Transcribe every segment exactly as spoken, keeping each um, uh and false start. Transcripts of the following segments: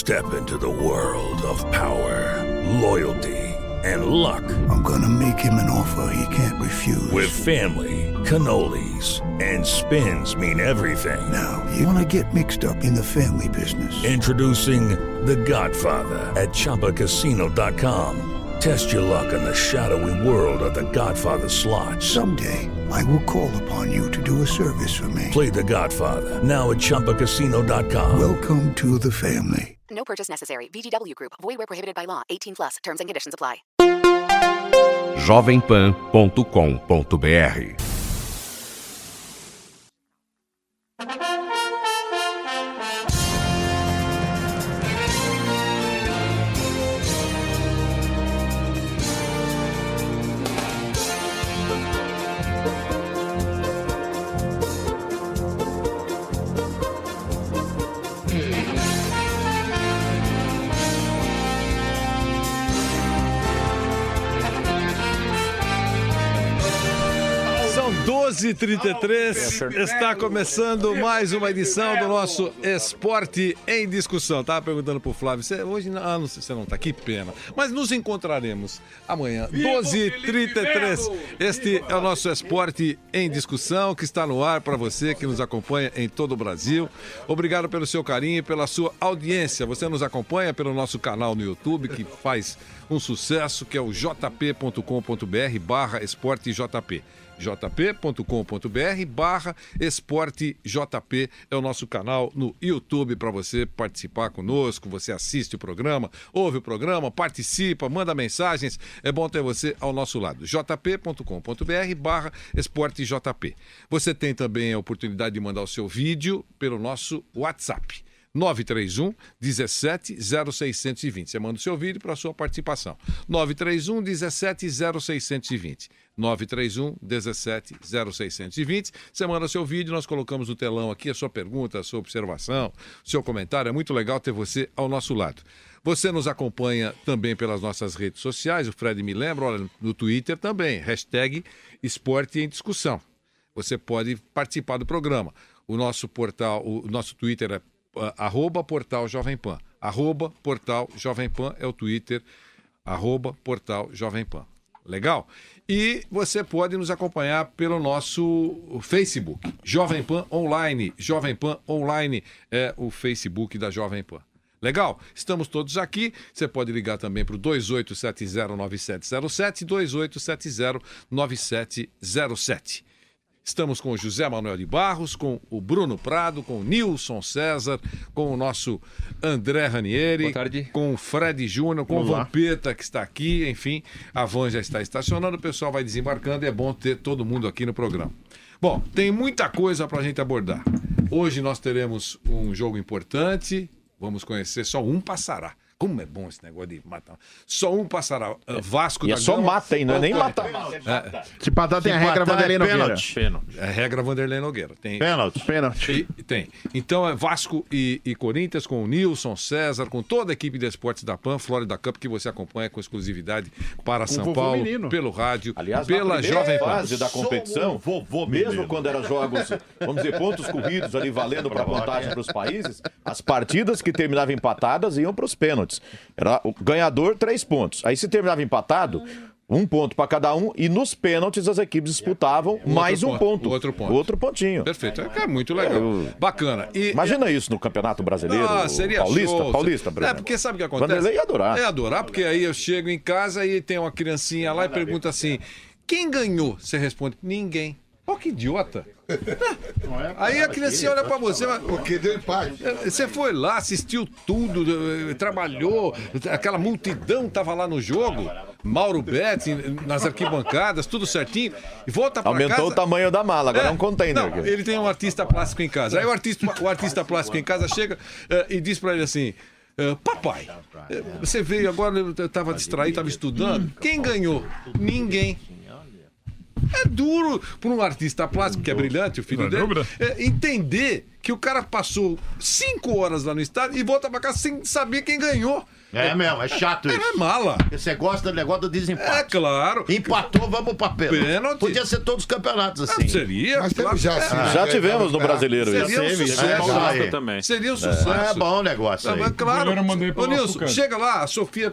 Step into the world of power, loyalty, and luck. I'm gonna make him an offer he can't refuse. With family, cannolis, and spins mean everything. Now, you wanna get mixed up in the family business. Introducing The Godfather at Chumba Casino dot com. Test your luck in the shadowy world of The Godfather slot. Someday, I will call upon you to do a service for me. Play The Godfather now at Chumba Casino dot com. Welcome to the family. No purchase necessary. V G W Group. Void where prohibited by law. eighteen plus. Terms and conditions apply. jovem pan ponto com ponto b r doze e trinta e três, está começando mais uma edição do nosso Esporte em Discussão. Tava perguntando pro Flávio, você, hoje ah, não, você não tá aqui, pena, mas nos encontraremos amanhã, doze e trinta e três. Este é o nosso Esporte em Discussão, que está no ar para você que nos acompanha em todo o Brasil. Obrigado pelo seu carinho e pela sua audiência. Você nos acompanha pelo nosso canal no YouTube, que faz um sucesso, que é o j p ponto com ponto b r barra esporte j p. j p ponto com ponto b r barra esporte j p é o nosso canal no YouTube para você participar conosco. Você assiste o programa, ouve o programa, participa, manda mensagens. É bom ter você ao nosso lado. j p ponto com ponto b r barra esporte j p. Você tem também a oportunidade de mandar o seu vídeo pelo nosso WhatsApp. nove três um, dezessete, zero seiscentos e vinte. Você manda o seu vídeo para a sua participação. nove três um, dezessete, zero seiscentos e vinte. nove três um, dezessete, zero seiscentos e vinte. Você manda o seu vídeo, nós colocamos no telão aqui a sua pergunta, a sua observação, o seu comentário. É muito legal ter você ao nosso lado. Você nos acompanha também pelas nossas redes sociais. O Fred me lembra, olha, no Twitter também. Hashtag Esporte em Discussão. Você pode participar do programa. O nosso portal, o nosso Twitter é Uh, arroba Portal Jovem Pan. Arroba Portal Jovem Pan é o Twitter. Arroba Portal Jovem Pan. Legal? E você pode nos acompanhar pelo nosso Facebook. Jovem Pan Online. Jovem Pan Online é o Facebook da Jovem Pan. Legal? Estamos todos aqui. Você pode ligar também para o dois oito sete zero nove sete zero sete, dois oito sete zero nove sete zero sete. Estamos com o José Manuel de Barros, com o Bruno Prado, com o Nilson César, com o nosso André Ranieri, com o Fred Júnior, com Vamos o Vampeta lá. Que está aqui, enfim, a van já está estacionando, o pessoal vai desembarcando e é bom ter todo mundo aqui no programa. Bom, tem muita coisa para a gente abordar. Hoje nós teremos um jogo importante, vamos conhecer, só um passará. Como é bom esse negócio de matar. Só um passará. Uh, Vasco e da é só Gama, mata, hein? Não é nem matar. É. Se patar tem a regra Vanderlei Nogueira. Pênalti. É a regra Vanderlei Nogueira. Tem... Pênalti. Pênalti. E, tem. Então é Vasco e, e Corinthians com o Nilson César, com toda a equipe de esportes da Pan, Florida Cup, que você acompanha com exclusividade para com São Paulo, menino. Pelo rádio, aliás, pela Jovem Pan. Fase da competição, vovô mesmo quando eram jogos, vamos dizer, pontos corridos ali valendo para vantagem para os países, as partidas que terminavam empatadas iam para os pênaltis. Era o ganhador, três pontos. Aí se terminava empatado, um ponto para cada um, e nos pênaltis as equipes disputavam outro mais um ponto, ponto. Outro ponto. Outro pontinho. Perfeito. É muito legal. Eu... Bacana. E... Imagina isso no Campeonato Brasileiro. Ah, seria Paulista, show. Paulista, por É, porque sabe o que acontece? Vanderlei ia adorar. É adorar, porque aí eu chego em casa e tem uma criancinha lá e pergunta assim, quem ganhou? Você responde, ninguém. Pô, que idiota. Aí a criancinha olha pra você, mas... Porque deu empate. Você foi lá, assistiu tudo, trabalhou, aquela multidão tava lá no jogo, Mauro Betti nas arquibancadas, tudo certinho, e volta pra Aumentou casa... Aumentou o tamanho da mala, agora é, é um container. Não, ele tem um artista plástico em casa. Aí o artista, o artista plástico em casa chega uh, e diz pra ele assim... Uh, papai, uh, você veio agora, eu tava distraído, estava estudando, quem ganhou? Ninguém. É duro para um artista plástico que é brilhante, o filho dele, é, entender que o cara passou cinco horas lá no estádio e volta pra casa sem saber quem ganhou. É mesmo, é chato isso. É mala. Você gosta do negócio do desempate. É claro. Empatou, vamos pra pênalti. Pênalti. Podia ser todos os campeonatos assim. É, seria. Mas claro. já, É, assim, Já tivemos no Brasileiro isso. Seria um teve, sucesso. é, Gosta aí. também. Seria um sucesso. É bom o negócio aí. É, claro. Goleiro mandei pro Ô, Nilson, Açúcar. chega lá, a Sofia.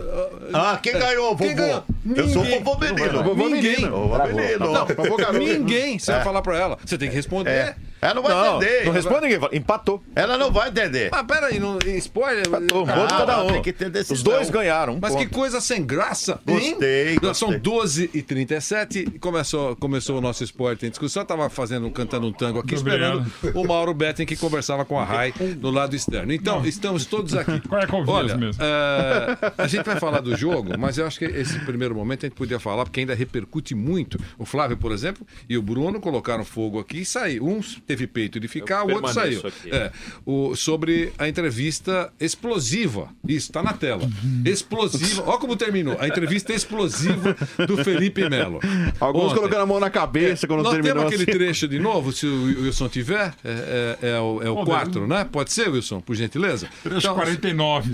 Ah, quem ganhou, vovô? Quem ganhou? Eu sou o Ninguém. vovô menino. Vovô Ninguém. Vovô menino. Não, Vovô garoto. ninguém. Você vai falar pra ela. Você tem que responder. É. Ela não vai Não, entender. não responde ninguém. fala, Empatou. Ela não vai entender. Ah, peraí, não, spoiler. Empatou. Um Ah, ponto cada um. tem que ter decisão. Os dois ganharam. Um Mas que ponto. coisa sem graça. Gostei, hein? gostei. São doze e trinta e sete. Começou, começou o nosso esporte em discussão. Eu tava fazendo, cantando um tango aqui, Obrigado. esperando o Mauro Betting, que conversava com a Rai no lado externo. Então, estamos todos aqui. Qual é a Covias Olha, mesmo? é, a gente vai falar do jogo, mas eu acho que esse primeiro momento a gente podia falar, porque ainda repercute muito. O Flávio, por exemplo, e o Bruno colocaram fogo aqui e saiu. Um teve peito de ficar, Eu o outro saiu. permaneço aqui. É, o, sobre a entrevista explosiva. Isso, está na tela. Explosiva. Olha como terminou. A entrevista explosiva do Felipe Melo. Alguns Ontem. colocando a mão na cabeça quando Nós terminou temos aquele assim. trecho de novo, se o Wilson tiver. É, é, é o, é o quatro, né? Pode ser, Wilson, por gentileza? trecho quarenta e nove.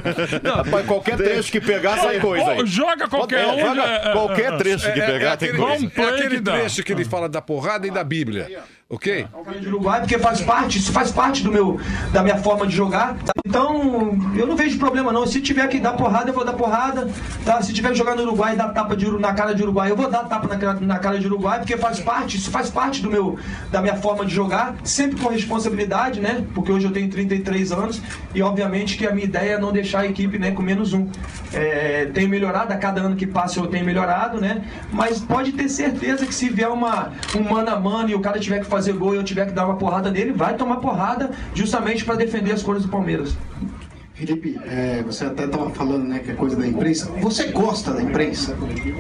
Rapaz, qualquer trecho que pegar sai coisa aí. Ô, joga qualquer É, um. joga é, é, qualquer é, trecho que É, é pegar tem aquele, coisa. Vamos play é aquele que dá. trecho que ele fala da porrada e da Bíblia. Ok? de Uruguai, porque faz parte, isso faz parte do meu, da minha forma de jogar. Tá? Então, eu não vejo problema não. Se tiver que dar porrada, eu vou dar porrada. Tá? Se tiver que jogar no Uruguai e dar tapa de, na cara de Uruguai, eu vou dar tapa na, na cara de Uruguai, porque faz parte, isso faz parte do meu, da minha forma de jogar, sempre com responsabilidade, né? Porque hoje eu tenho trinta e três anos e obviamente que a minha ideia é não deixar a equipe, né, com menos um. É, tenho melhorado, a cada ano que passa eu tenho melhorado, né? Mas pode ter certeza que se vier uma, um mano a mano e o cara tiver que fazer gol e eu tiver que dar uma porrada nele, vai tomar porrada justamente para defender as cores do Palmeiras. Felipe, é, você até estava falando, né, que é coisa da imprensa. Você gosta da imprensa?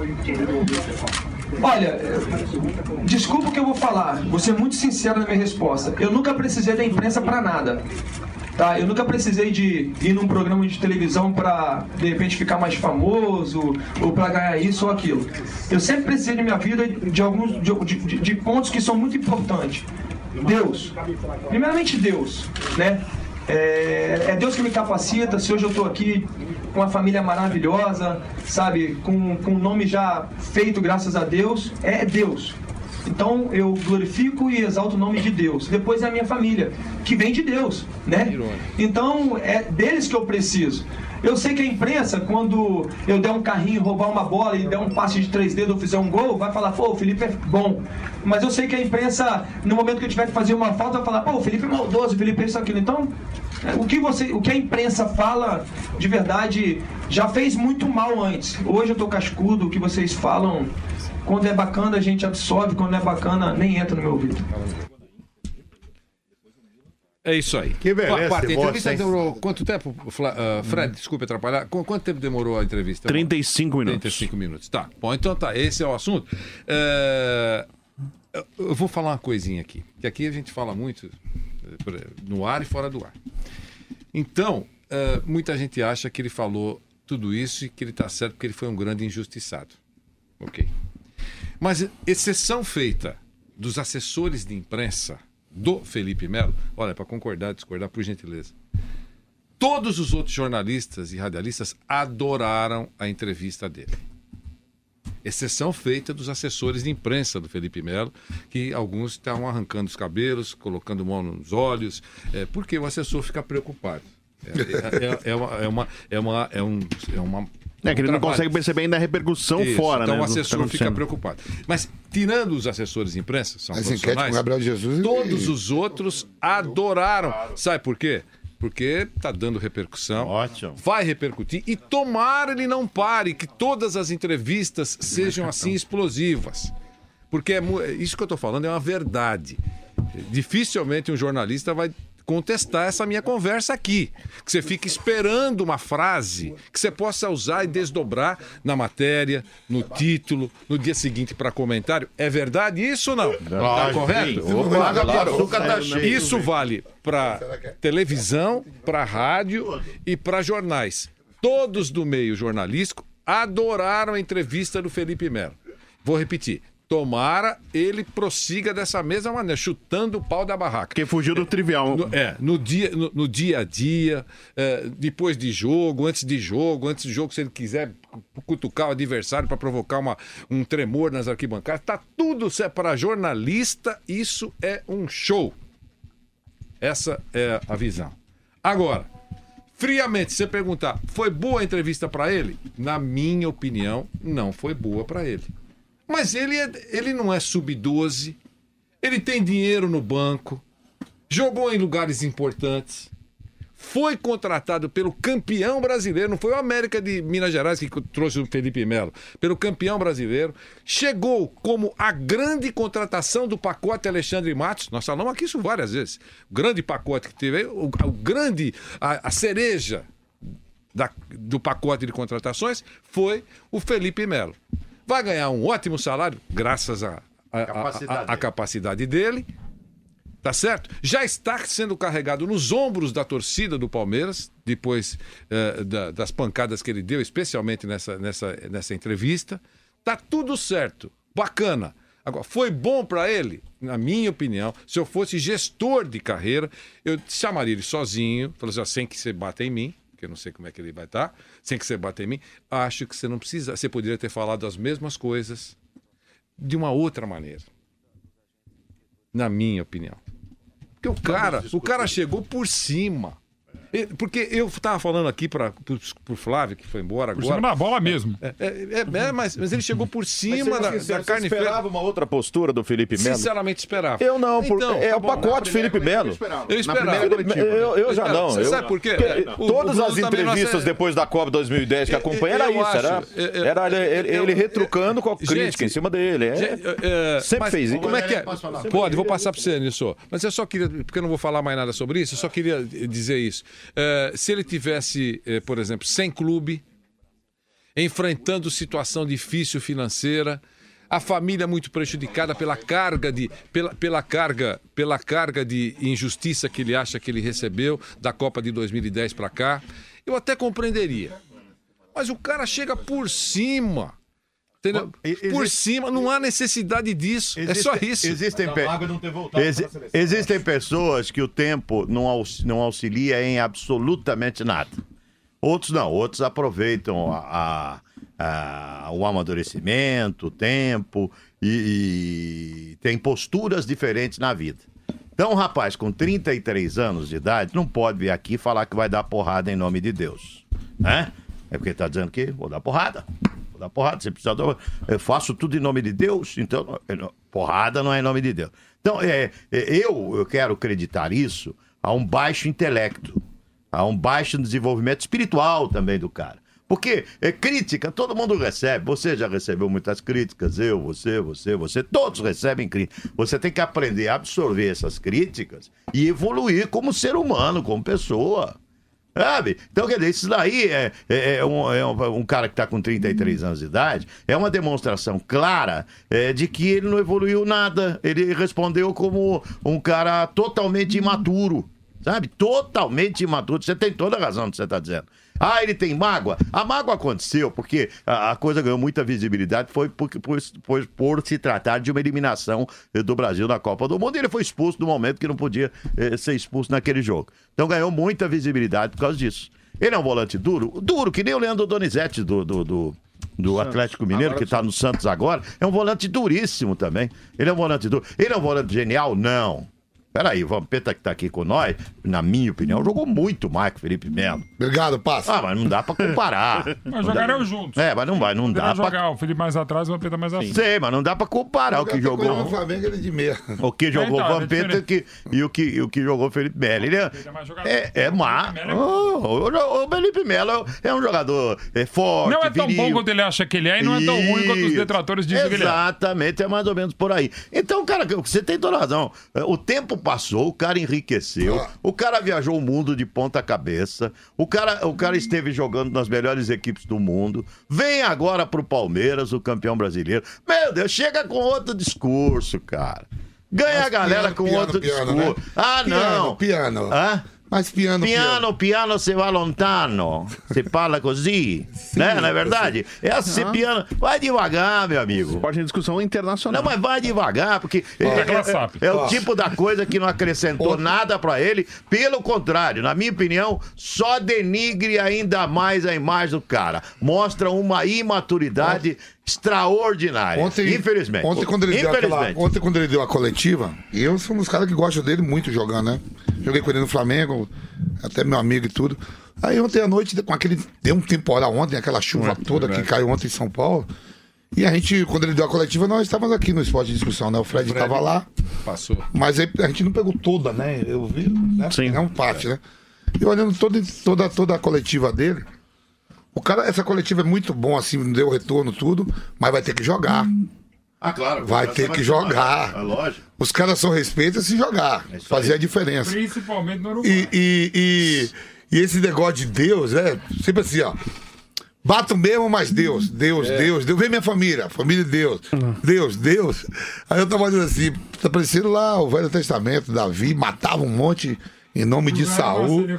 Olha, desculpa o que eu vou falar, vou ser muito sincero na minha resposta. Eu nunca precisei da imprensa para nada. Tá, eu nunca precisei de ir num programa de televisão para de repente ficar mais famoso ou para ganhar isso ou aquilo. Eu sempre precisei na minha vida de alguns de, de, de pontos que são muito importantes. Deus, primeiramente Deus, né? É, é Deus que me capacita. Se hoje eu estou aqui com uma família maravilhosa, sabe, com, com um nome já feito graças a Deus, é Deus. Então eu glorifico e exalto o nome de Deus. Depois é a minha família, que vem de Deus, né? Então é deles que eu preciso. Eu sei que a imprensa, quando eu der um carrinho, roubar uma bola e der um passe de três dedos ou fizer um gol, vai falar, pô, o Felipe é bom. Mas eu sei que a imprensa, no momento que eu tiver que fazer uma falta, vai falar, pô, o Felipe é maldoso, o Felipe é isso, aquilo. Então, o que, você, o que a imprensa fala, de verdade, já fez muito mal antes. Hoje eu tô cascudo, o que vocês falam... Quando é bacana, a gente absorve. Quando não é bacana, nem entra no meu ouvido. É isso aí. Que beleza, Quarta, a entrevista moça, hein? demorou quanto tempo, Fla- uh, Fred? Desculpe atrapalhar. Qu- Quanto tempo demorou a entrevista? trinta e cinco minutos. trinta e cinco minutos. Tá. Bom, então tá. Esse é o assunto. É, Eu vou falar uma coisinha aqui. Que aqui a gente fala muito eh, no ar e fora do ar. Então, eh, muita gente acha que ele falou tudo isso e que ele está certo porque ele foi um grande injustiçado. Ok. Mas exceção feita dos assessores de imprensa do Felipe Melo, olha, para concordar, discordar, por gentileza. Todos os outros jornalistas e radialistas adoraram a entrevista dele. Exceção feita dos assessores de imprensa do Felipe Melo, que alguns estavam arrancando os cabelos, colocando mão nos olhos, é, porque o assessor fica preocupado. É, é, é, uma, é, uma, é, uma, é, um, é uma É que ele não consegue perceber ainda a repercussão Isso, fora, então né? o do que tá assessor fica acontecendo. preocupado. Mas, tirando os assessores de imprensa, são As enquetes profissionais, com Gabriel Jesus e- todos os outros adoraram. Sabe por quê? Porque tá dando repercussão. Ótimo. Vai repercutir. E tomara ele não pare, que todas as entrevistas sejam assim explosivas. Porque é mu- isso que eu tô falando é uma verdade. Dificilmente um jornalista vai contestar essa minha conversa aqui. Que você fica esperando uma frase que você possa usar e desdobrar na matéria, no título, no dia seguinte para comentário. É verdade isso ou não? Tá correto? Opa, o açúcar tá cheio. Isso vale para televisão, para rádio e para jornais. Todos do meio jornalístico adoraram a entrevista do Felipe Melo. Vou repetir. Tomara ele prossiga dessa mesma maneira, chutando o pau da barraca. Porque fugiu do trivial. No, é, no dia, no, no dia a dia, é, depois de jogo, antes de jogo, antes de jogo, se ele quiser cutucar o adversário para provocar uma, um tremor nas arquibancadas, tá tudo certo. Para jornalista, isso é um show. Essa é a visão. Agora, friamente, se você perguntar, foi boa a entrevista para ele? Na minha opinião, não foi boa para ele. Mas ele, é, ele não é sub doze, ele tem dinheiro no banco, jogou em lugares importantes, foi contratado pelo campeão brasileiro, não foi o América de Minas Gerais que trouxe o Felipe Melo, pelo campeão brasileiro, chegou como a grande contratação do pacote Alexandre Matos, nós falamos aqui isso várias vezes, o grande pacote que teve, o, o grande, a, a cereja da, do pacote de contratações foi o Felipe Melo. Vai ganhar um ótimo salário, graças à a, a, a, a, a capacidade dele, tá certo? Já está sendo carregado nos ombros da torcida do Palmeiras, depois uh, da, das pancadas que ele deu, especialmente nessa, nessa, nessa entrevista. Tá tudo certo, bacana. Agora, foi bom para ele? Na minha opinião, se eu fosse gestor de carreira, eu chamaria ele sozinho, falaria assim, sem que você bata em mim, que eu não sei como é que ele vai estar, sem que você bata em mim, acho que você não precisa, você poderia ter falado as mesmas coisas de uma outra maneira. Na minha opinião. Porque o cara, o cara chegou por cima. Porque eu estava falando aqui para o Flávio, que foi embora agora. Por cima da bola mesmo. É, é, é, é mas, mas ele chegou por cima da, sincero, da carne feia. Você esperava uma outra postura do Felipe Melo? Sinceramente esperava. Eu não, por, então, é tá o bom, pacote Felipe Melo. Eu esperava. Eu, eu já não. Você eu, sabe por quê? O, Todas as entrevistas depois da Copa dois mil e dez que acompanha era isso. Acho, era eu, era ele, eu, ele retrucando com a crítica gente, em cima dele. É. Gente, é, sempre fez isso. Como é que é? Pode, vou passar para você, Nilson. Mas eu só queria, porque eu não vou falar mais nada sobre isso, eu só queria dizer isso. É, se ele tivesse por exemplo, sem clube, enfrentando situação difícil financeira, a família muito prejudicada pela carga de, pela, pela carga, pela carga de injustiça que ele acha que ele recebeu da Copa de dois mil e dez para cá, eu até compreenderia. Mas o cara chega por cima. Entendeu? Existe, por cima, não há necessidade disso. Existe, é só isso. Existem, pe... Exi... existem pessoas que o tempo não, aux... não auxilia em absolutamente nada. Outros não, outros aproveitam a, a, a, o amadurecimento, o tempo e, e tem posturas diferentes na vida. Então, um rapaz com trinta e três anos de idade não pode vir aqui falar que vai dar porrada em nome de Deus. Né? É porque ele está dizendo que vou dar porrada. Da porrada, você precisa dar... Eu faço tudo em nome de Deus, então porrada não é em nome de Deus. Então, é, eu, eu quero acreditar isso a um baixo intelecto, a um baixo desenvolvimento espiritual também do cara. Porque é crítica, todo mundo recebe. Você já recebeu muitas críticas, eu, você, você, você, todos recebem críticas. Você tem que aprender a absorver essas críticas e evoluir como ser humano, como pessoa. Sabe? Então, quer dizer, isso daí é, é, é, um, é um, um cara que está com trinta e três anos de idade, é uma demonstração clara é, de que ele não evoluiu nada. Ele respondeu como um cara totalmente imaturo, sabe? Totalmente imaturo. Você tem toda a razão no que você está dizendo. Ah, ele tem mágoa? A mágoa aconteceu porque a, a coisa ganhou muita visibilidade, foi por, por, por, por se tratar de uma eliminação do Brasil na Copa do Mundo, e ele foi expulso no momento que não podia eh, ser expulso naquele jogo. Então ganhou muita visibilidade por causa disso. Ele é um volante duro, duro, que nem o Leandro Donizete do, do, do, do Atlético Mineiro, agora que está no Santos agora, é um volante duríssimo também. Ele é um volante duro. Ele é um volante genial? Não. Peraí, o Vampeta que tá aqui com nós, na minha opinião, jogou muito mais que o Felipe Melo. Obrigado, Passo. Ah, mas não dá pra comparar. Mas jogarão juntos. É, mas não vai, não dá pra... jogar o Felipe mais atrás e o Vampeta mais à frente. Sei, mas não dá pra comparar o que jogou... O Flamengo ele de meia. O que jogou o então, Vampeta é que, e o que, e o que jogou o Felipe Melo. Ele é, é, é má. Oh, o, o Felipe Melo é um jogador é forte, não é tão viril. bom quanto ele acha que ele é e não é tão ruim quanto os detratores dizem que ele é. Exatamente, é mais ou menos por aí. Então, cara, você tem toda razão. O tempo passou, o cara enriqueceu, ah. o cara viajou o mundo de ponta cabeça, o cara, o cara esteve jogando nas melhores equipes do mundo, vem agora pro Palmeiras, o campeão brasileiro. Meu Deus, chega com outro discurso, cara. Ganha Mas a galera piano, com piano, outro piano, discurso. Né? Ah, piano, não. Piano. Ah? Mas piano, piano, piano se va lontano. Você fala così, sim, né? Não é verdade? É assim, uhum. Piano. Vai devagar, meu amigo. Pode ter discussão internacional. Não, mas vai devagar, porque é, é, é, é o tipo da coisa que não acrescentou oh. nada pra ele. Pelo contrário, na minha opinião, só denigre ainda mais a imagem do cara. Mostra uma imaturidade oh. extraordinária. Ontem, infelizmente. Ontem quando, ele infelizmente. Deu aquela, ontem, quando ele deu a coletiva, eu sou um dos caras que gostam dele muito jogando, né? Joguei com ele no Flamengo, até meu amigo e tudo. Aí ontem à noite, com aquele. Deu um temporal ontem, aquela chuva é, toda é que caiu ontem em São Paulo. E a gente, quando ele deu a coletiva, nós estávamos aqui no Esporte de Discussão, né? O Fred estava lá. Passou. Mas aí a gente não pegou toda, né? Eu vi, né? Sim. É um parte, né? E olhando todo, toda, toda a coletiva dele, o cara, essa coletiva é muito bom, assim, deu retorno, tudo, mas vai ter que jogar. Ah, claro. Vai ter que jogar. É lógico. Os caras são respeitos se jogar. É fazer a diferença. Principalmente no Uruguai. E, e, e, e esse negócio de Deus, é sempre assim, ó. Bato mesmo, mas Deus, Deus, é. Deus, Deus. Vem minha família, família de Deus. Uhum. Deus, Deus. Aí eu tava olhando assim, tá parecendo lá o Velho Testamento, Davi matava um monte em nome de Saul.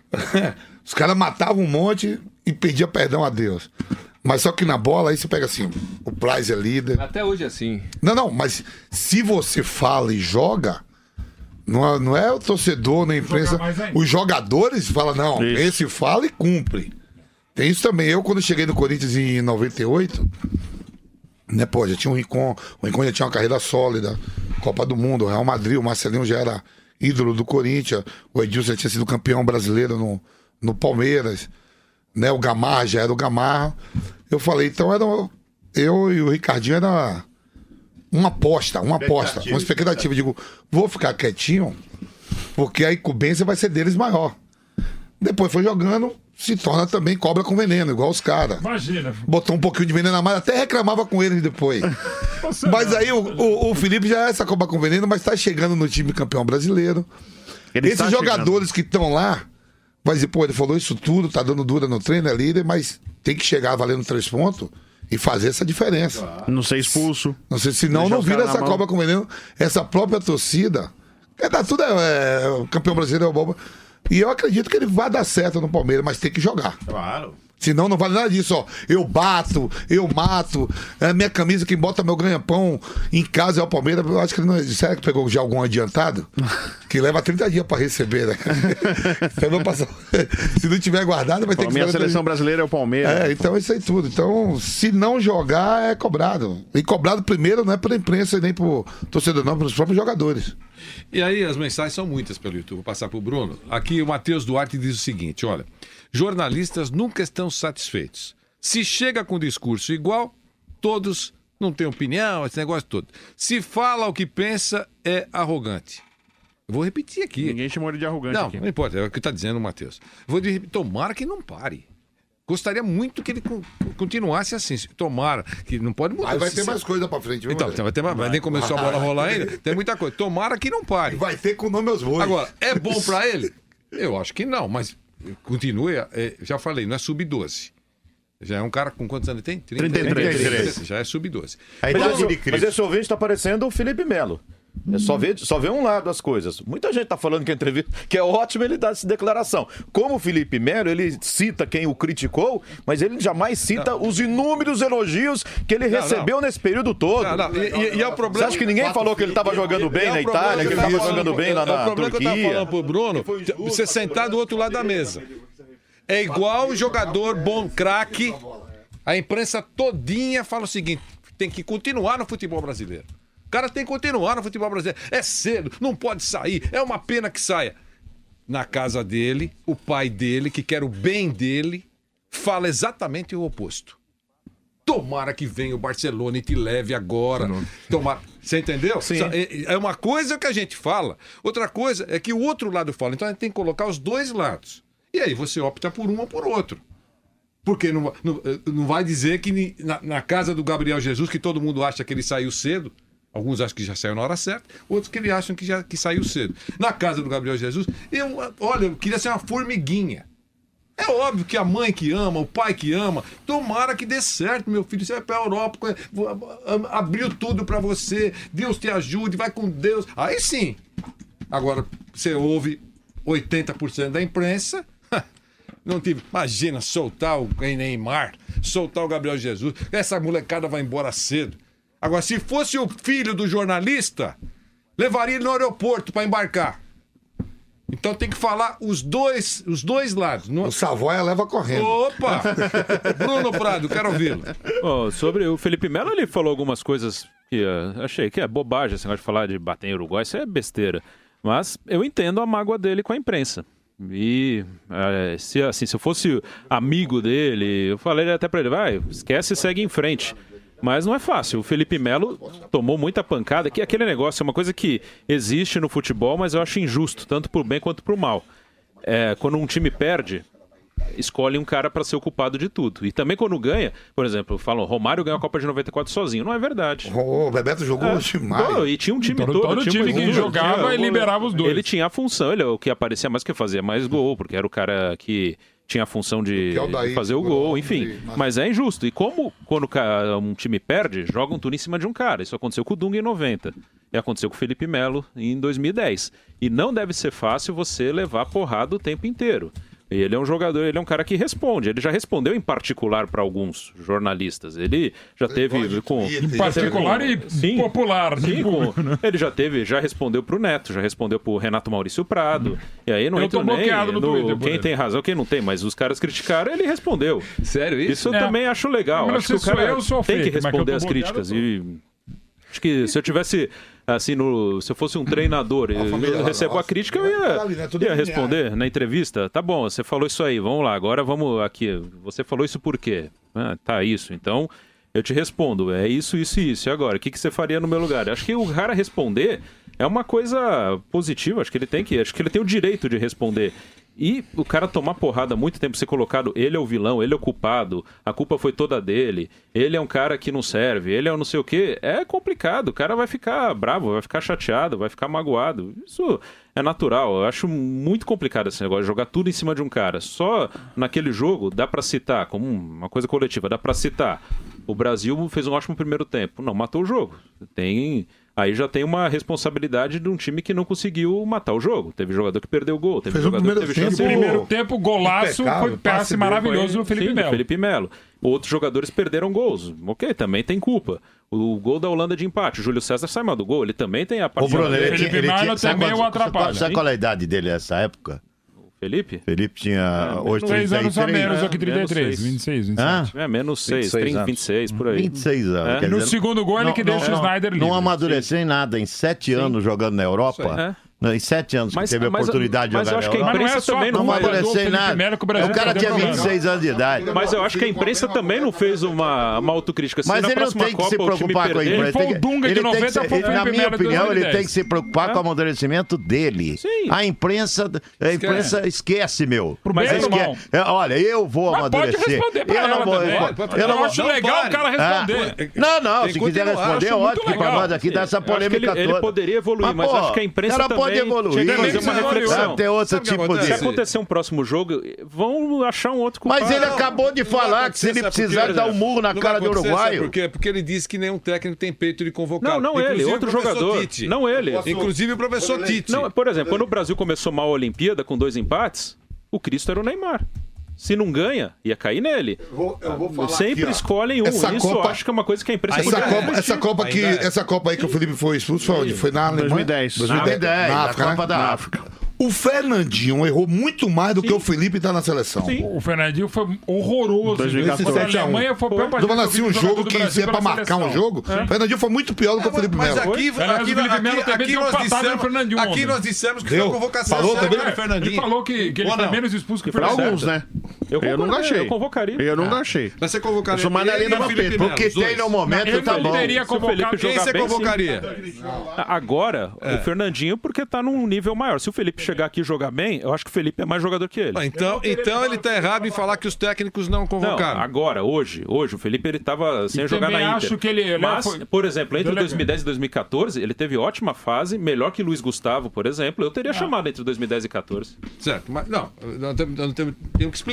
Os caras matavam um monte e pediam perdão a Deus. Mas só que na bola, aí você pega assim, o Price é líder. Até hoje é assim. Não, não, mas se você fala e joga, não é, não é o torcedor na imprensa. Os jogadores falam, não, isso. Esse fala e cumpre. Tem isso também. Eu, quando cheguei no Corinthians em noventa e oito, né, pô, já tinha um Rincon, o Rincon já tinha uma carreira sólida, Copa do Mundo, o Real Madrid, o Marcelinho já era ídolo do Corinthians, o Edilson já tinha sido campeão brasileiro no, no Palmeiras, né, o Gamarra já era o Gamarra. Eu falei, então era eu e o Ricardinho era uma aposta, uma aposta, uma expectativa. Digo, vou ficar quietinho, porque a incumbência vai ser deles maior. Depois foi jogando, se torna também cobra com veneno, igual os caras. Imagina. Botou um pouquinho de veneno na mais, até reclamava com eles depois. Mas aí o, o, o Felipe já é essa cobra com veneno, mas tá chegando no time campeão brasileiro. Ele Esses tá jogadores chegando. Que estão lá, vai dizer, pô, ele falou isso tudo, tá dando dura no treino, é líder, mas tem que chegar valendo três pontos e fazer essa diferença. Claro. Não ser expulso. Não sei, senão não vira essa cobra com veneno. Essa própria torcida, é, dá tudo é, é, o campeão brasileiro é o boba. E eu acredito que ele vai dar certo no Palmeiras, mas tem que jogar. Claro. Senão não vale nada disso, ó. Eu bato, eu mato. É minha camisa, quem bota meu ganha-pão em casa é o Palmeiras. Eu acho que ele não. Será que pegou já algum adiantado? Que leva trinta dias pra receber, né? Se não tiver guardado, vai ter que... A minha seleção brasileira é o Palmeiras. É, então isso aí tudo. Então, se não jogar, é cobrado. E cobrado primeiro não é pela imprensa e nem pro torcedor, não, pelos próprios jogadores. E aí as mensagens são muitas pelo YouTube. Vou passar pro Bruno. Aqui o Matheus Duarte diz o seguinte, olha... Jornalistas nunca estão satisfeitos. Se chega com discurso igual, todos não têm opinião, esse negócio todo. Se fala o que pensa, é arrogante. Eu vou repetir aqui. Ninguém chamou ele de arrogante não, aqui. Não, não importa, é o que está dizendo o Matheus. Vou dizer, tomara que não pare. Gostaria muito que ele continuasse assim. Tomara, que não pode mudar. Aí vai ter mais coisa pra frente. Viu, então, vai ter mais, vai nem começou a bola a rolar ainda. Tem muita coisa. Tomara que não pare. Vai ter com o nome aos bois. Agora, é bom pra ele? Eu acho que não, mas continue. É, já falei, não é sub doze. Já é um cara com quantos anos ele tem? trinta e três. Já é sub doze. Mas, mas, mas esse ouvinte está parecendo o Felipe Melo. É só ver, só ver um lado das coisas. Muita gente está falando que a entrevista, que é ótimo ele dar essa declaração. Como o Felipe Melo, ele cita quem o criticou, mas ele jamais cita não. os inúmeros elogios que ele não, recebeu não. nesse período todo. Não, não. E, e, e é o problema... Você acha que ninguém falou que ele estava jogando bem na Itália, que ele estava jogando bem lá na Turquia? É o problema que eu estava falando pro Bruno, você sentar do outro lado da mesa. É igual o jogador bom, craque, a imprensa todinha fala o seguinte, tem que continuar no futebol brasileiro. O cara tem que continuar no futebol brasileiro. É cedo, não pode sair, é uma pena que saia. Na casa dele, o pai dele, que quer o bem dele, fala exatamente o oposto. Tomara que venha o Barcelona e te leve agora. Tomara... Você entendeu? Sim. É uma coisa que a gente fala, outra coisa é que o outro lado fala. Então a gente tem que colocar os dois lados. E aí você opta por um ou por outro. Porque não, não, não vai dizer que na, na casa do Gabriel Jesus, que todo mundo acha que ele saiu cedo, alguns acham que já saiu na hora certa, outros que ele acham que, já, que saiu cedo. Na casa do Gabriel Jesus, eu, olha, eu queria ser uma formiguinha. É óbvio que a mãe que ama, o pai que ama, tomara que dê certo, meu filho. Você vai para a Europa, abriu tudo para você, Deus te ajude, vai com Deus. Aí sim. Agora, você ouve oitenta por cento da imprensa. Não tive. Imagina soltar o Neymar, soltar o Gabriel Jesus. Essa molecada vai embora cedo. Agora, se fosse o filho do jornalista, levaria ele no aeroporto para embarcar. Então tem que falar os dois, os dois lados. O Savoia leva correndo. Opa! Bruno Prado, quero ouvi-lo. Oh, sobre o Felipe Melo, ele falou algumas coisas que uh, achei que é bobagem, esse negócio de falar de bater em Uruguai, isso é besteira. Mas eu entendo a mágoa dele com a imprensa. E é, se, assim, se eu fosse amigo dele, eu falei até pra ele, vai, esquece e segue em frente. Mas não é fácil. O Felipe Melo tomou muita pancada, que aquele negócio é uma coisa que existe no futebol, mas eu acho injusto, tanto pro bem quanto pro mal. É, quando um time perde, escolhe um cara para ser o culpado de tudo. E também quando ganha, por exemplo, falam, Romário ganhou a Copa de noventa e quatro sozinho. Não é verdade. O Bebeto jogou é. demais. Pô, e tinha um time todo. todo. Todo time que jogava e liberava os dois. Ele tinha a função, ele é o que aparecia mais que fazia mais gol, porque era o cara que tinha a função de, de fazer o gol, enfim. Mas é injusto. E como quando um time perde, jogam tudo em cima de um cara. Isso aconteceu com o Dunga em noventa. E aconteceu com o Felipe Melo em dois mil e dez. E não deve ser fácil você levar porrada o tempo inteiro. Ele é um jogador, ele é um cara que responde. Ele já respondeu em particular para alguns jornalistas. Ele já teve com em particular e sim, popular, sim, com, ele já teve, já respondeu para o Neto, já respondeu para o Renato Maurício Prado. Hum. E aí não entra nem no, no Twitter, quem ele. Tem razão, quem não tem. Mas os caras criticaram, ele respondeu. Sério isso? Isso eu é. também acho legal. Mas acho que o cara eu sou tem fake, que responder as críticas e acho que se eu tivesse assim, no, se eu fosse um treinador e eu recebo a crítica, eu ia, ia responder na entrevista. Tá bom, você falou isso aí, vamos lá, agora vamos aqui. Você falou isso por quê? Ah, tá, isso. Então, eu te respondo, é isso, isso e isso. E agora, o que, que você faria no meu lugar? Acho que o cara responder é uma coisa positiva, acho que ele tem que, acho que ele tem o direito de responder. E o cara tomar porrada há muito tempo, ser colocado, ele é o vilão, ele é o culpado, a culpa foi toda dele, ele é um cara que não serve, ele é um não sei o quê, é complicado, o cara vai ficar bravo, vai ficar chateado, vai ficar magoado. Isso é natural, eu acho muito complicado esse negócio, jogar tudo em cima de um cara. Só naquele jogo, dá pra citar, como uma coisa coletiva, dá pra citar, o Brasil fez um ótimo primeiro tempo, não matou o jogo, tem... Aí já tem uma responsabilidade de um time que não conseguiu matar o jogo. Teve jogador que perdeu o gol, teve Fez jogador um que teve tempo, chance. No primeiro tempo, golaço, foi passe maravilhoso foi, do Felipe sim, Melo. Do Felipe Melo. Outros jogadores perderam gols. Ok, também tem culpa. O gol da Holanda de empate, o Júlio César sai mal do gol, ele também tem a parte. O Bruno, dele. ele, Felipe ele, ele Melo tinha, também o atrapalha. Sabe qual é a idade dele nessa época? Felipe? Felipe tinha é, hoje três anos a menos né? do que trinta e três, vinte e seis, vinte e sete. É, menos seis, trinta, vinte e seis, por aí. vinte e seis anos. É. Quer No dizer, segundo gol, ele não, que não, deixa não, o Snyder livre. Não amadureceu em nada. Em sete Sim. anos jogando na Europa, é. em sete anos mas, que teve a mas, oportunidade mas de jogar eu acho que a imprensa não é também não, não amadureceu em nada. O cara tinha vinte e seis anos de idade. Mas eu acho que a imprensa também não fez uma, uma autocrítica. Se Mas na ele não próxima tem que Copa, se preocupar com a imprensa. Foi o Dunga de noventa, foi o Na Felipe minha Melo de opinião, dois mil e ele dez. tem que se preocupar É. com o amadurecimento dele. Sim. A imprensa, a imprensa esquece, meu. Pro bem Mas ou pro mal? esque- é, Olha, eu vou Mas pode amadurecer. responder pra eu ela não vou. também. Eu, Eu, eu não vou. acho legal o cara responder. Não, não, Tem se que quiser continuar, responder, acho é muito ótimo que pra legal. nós aqui dá essa Eu acho que polêmica ele, ele toda. poderia evoluir, mas, pô, acho que a imprensa ela também pode evoluir. tinha que Também fazer uma precisa evoluir. reflexão. Tem outro Sabe o que tipo acontece? de... Se acontecer um próximo jogo, vão achar um outro culpado. Mas ele Não, acabou de não vai falar que se ele acontecer, sabe por precisar quê? dar um murro na Não cara vai do acontecer, sabe uruguaio... por quê? Porque ele disse que nenhum técnico tem peito de convocar. Não, não ele, outro jogador. Tite. Não ele. Inclusive o professor Tite. Não, por exemplo, quando o Brasil começou mal a Olimpíada com dois empates, o Cristo era o Neymar. Se não ganha, ia cair nele. Eu vou, eu vou falar Sempre aqui, ó. escolhem um. Essa Isso Copa- eu acho que é uma coisa que a imprensa Essa poderia Copa, essa, refletir. Copa que, Ainda é. essa Copa aí que o Felipe foi expulso foi onde? Foi na Alemanha? dois mil e dez. dois mil e dez. dois mil e dez, Na a África, Copa né? da África. O Fernandinho errou muito mais do Sim. que o Felipe tá na seleção. Sim. O Fernandinho foi horroroso. dois mil e quatorze. Contra a Alemanha foi o pior Eu tô falando assim, um jogo que se se é pra marcar um jogo, o Fernandinho foi muito pior do que o Felipe Mas Melo. aqui, Aliás, aqui, o Felipe Melo aqui, também aqui deu nós patada no dissemos, Fernandinho aqui ontem. nós dissemos que Deu. foi a convocação Falou certa também? do Fernandinho. Ele falou que, que ele Ou foi não? menos expulso que o Pra Fernandinho. alguns, né? Eu, Eu nunca achei. Eu convocaria. Eu nunca achei. Mas você convocaria Eu sou mais na ele linha e do o Felipe Vampeta. Melo, O que os dois? tem no momento Ele tá não bom. teria Se o Felipe convocado. Quem jogar você bem, sim. convocaria? Agora, o Fernandinho, porque tá num nível maior. Se o Felipe chegar aqui e jogar bem, eu acho que o Felipe é mais jogador que ele. Ah, Então, então ele tá errado em falar que os técnicos não Não, convocaram. agora, hoje, hoje, o Felipe ele tava sem E jogar também na acho Inter. que ele- ele Mas, foi- por exemplo, entre Ele- dois mil e dez e dois mil e quatorze, ele teve ótima fase, melhor que Luiz Gustavo, por exemplo. Eu teria chamado entre dois mil e dez e quatorze. Certo, mas não, nós temos, nós temos, temos que explicar.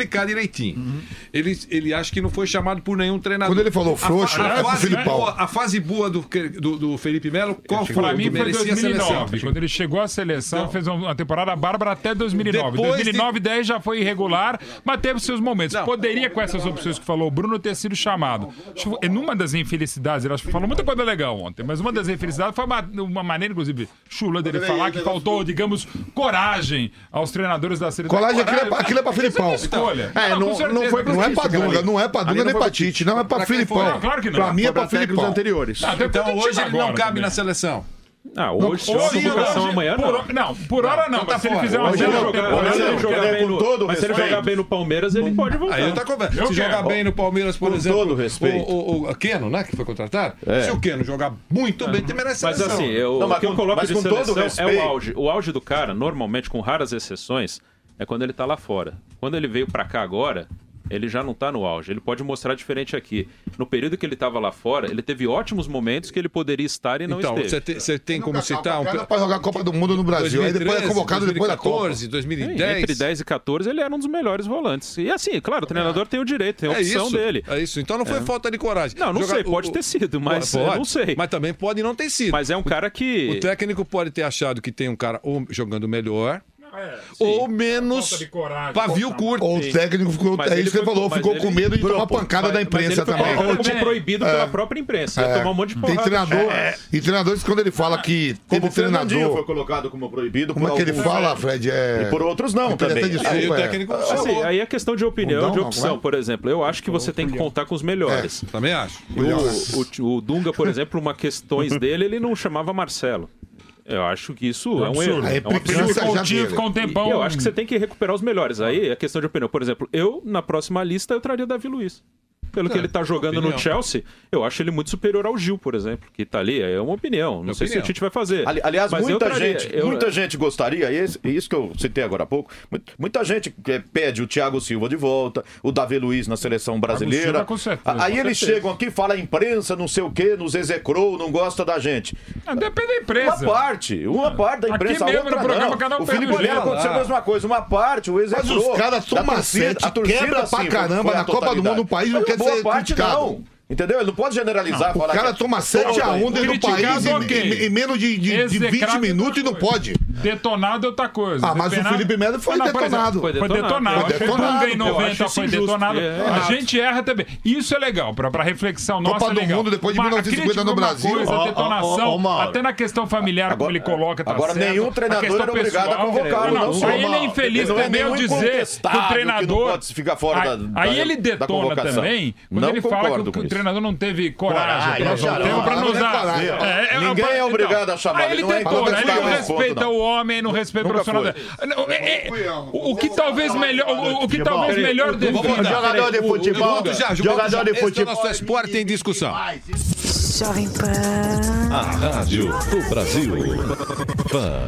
explicar direitinho. Uhum. Ele, ele acha que não foi chamado por nenhum treinador. Quando ele falou frouxo, a, a, é fase, Filipão. boa, a fase boa do, do, do Felipe Melo, qual foi? Pra mim foi merecia dois mil e nove, a seleção? quando ele chegou à seleção, então, fez uma temporada bárbara até dois mil e nove. Depois dois mil e nove, de... dez já foi irregular, mas teve seus momentos. Não. Poderia, com essas opções que falou o Bruno, ter sido chamado. E numa das infelicidades, ele falou muita coisa legal ontem, mas uma das infelicidades foi uma, uma maneira, inclusive, chula dele falar que faltou, digamos, coragem aos treinadores da seleção. Coragem, aquilo é pra, aquilo é pra Filipão. Escolha. É, não, não, não, foi não é pra Dunga, não é pra Dunga nem pra Tite, não é pra Filipão. Não, claro que não. Pra mim é pra Filipão. anteriores. Ah, então hoje ele não cabe na seleção. Ah, hoje se tiver convocação amanhã, não. Por, não, por hora não, não mas tá se ele fora. fizer uma Mas se ele boa jogar, temporada, se ele jogar bem no, todo mas se ele respeito. jogar bem no Palmeiras, ele pode voltar. Aí eu tá conversa. Eu Se quero. jogar bem no Palmeiras, por Com exemplo, todo respeito. O, o, o Keno, né, que foi contratado, É. se o Keno jogar muito bem, tem merece Mas seleção. assim, eu, Não, mas o que eu com- coloco mas de com todo seleção é respeito. o auge. O auge do cara, normalmente, com raras exceções, é quando ele tá lá fora. Quando ele veio pra cá agora, ele já não tá no auge. Ele pode mostrar diferente aqui. No período que ele tava lá fora, ele teve ótimos momentos que ele poderia estar e não Então, esteve. você tem, você tem como citar um... Pra jogar a Copa do Mundo no Brasil, aí depois é convocado depois da Copa. dois mil e Sim, dez. Entre dez e catorze, ele era um dos melhores volantes. E assim, claro, o treinador tem o direito, tem a É opção isso, dele. é isso. Então não foi É. falta de coragem. Não, não Jogar- sei, pode o- ter sido, mas Pode, eu não sei. Mas também pode não ter sido. Mas é um cara que... O técnico pode ter achado que tem um cara ou jogando melhor, É, ou menos falta de coragem. pavio curto. Ou o técnico ficou, Mas é ele isso que ele foi- falou, mas ficou ele- com medo de Pronto, tomar pancada mas- da mas imprensa ele foi também. colocado É. proibido pela própria imprensa. Ia É. tomar um monte de Tem porrada. treinador, É. e treinadores quando ele fala que teve Como o Fernandinho treinador... foi colocado como proibido. Como por é que ele alguns, fala, né? Fred? É... E por outros não Ele pede também. até desculpa, Aí o é. técnico Assim, falou. aí é questão de opinião, Não, de não, opção. não é? Por exemplo, eu acho que você tem que contar com os melhores. Também acho. O, o, o Dunga, por exemplo, uma questões dele, ele não chamava Marcelo. Eu acho que isso é um absurdo. erro. A É um implicância absurdo. já Coutinho dele. ficou um tempão. E eu acho que você tem que recuperar os melhores. Aí é questão de opinião. Por exemplo, eu, na próxima lista, eu traria Davi Luiz. Pelo que ele tá jogando opinião. no Chelsea, eu acho ele muito superior ao Gil, por exemplo, que tá ali. É uma opinião. Não É sei opinião. se o Tite vai fazer. Ali- Aliás, Mas eu muita, traria. gente, Eu- muita gente gostaria, e esse- isso que eu citei agora há pouco, mu- muita gente que pede o Thiago Silva de volta, o Davi Luiz na seleção brasileira. Silva, com certeza, Aí com eles certeza. chegam aqui, falam imprensa, não sei o quê, nos execrou, não gosta da gente. Não, depende da empresa. Uma parte, uma parte da Aqui imprensa, a mesmo outra no programa, não. cada um O pega Felipe o Melo jeito. aconteceu a mesma coisa, uma parte, o Mas execrou. os caras Da tomam torcida- sete, a torcida, quebra pra sim, caramba foi a na Copa do totalidade. Mundo, o país não Mas quer boa ser parte criticado. não. Entendeu? Ele não pode generalizar. O falar cara que- toma sete a um dentro do país Criticado, em, ok. em- em menos de, de, de vinte Execrado, minutos e não outra pode. Detonado é outra coisa. Ah, mas o Depenado- Felipe Melo foi Ah, não, por exemplo, detonado. Foi Foi detonado. detonado. Foi Foi detonado. Dunga em Eu noventa acho foi isso injusto. detonado. É, a errado. gente erra também. Isso é legal, pra, pra reflexão nossa Copa é do legal. Mundo depois de Mas a mil novecentos e cinquenta crítica no é uma Brasil. Coisa, Ó, ó, detonação, ó, ó, Mauro. até na questão familiar, como ele coloca, tá agora certo. nenhum A treinador questão é obrigado a pessoal, convocá-lo, não, não, não. só Aí ele é Mauro. infeliz Ele não é também ao nenhum dizer que o incontestável que treinador... não pode ficar fora aí, da- da- aí ele da detona convocação. também, quando Não ele fala concordo que o, com o isso. treinador não teve coragem Coragem, pra usar o não, tempo pra não não é usar. coragem. É, é, Ninguém é então, obrigado a chamar, Aí ele ele não é detona, importante ele não ficar nesse respeita ponto, não. o homem, não respeita o Nunca profissional. foi. Não, é- é- O o que talvez melhor, o, o que talvez melhor Vamos define. mudar. Jogador de O- o- futebol, o- já, jogador de esse é o futebol. nosso esporte em discussão. Jovem Pan. A Rádio do Brasil. Pan.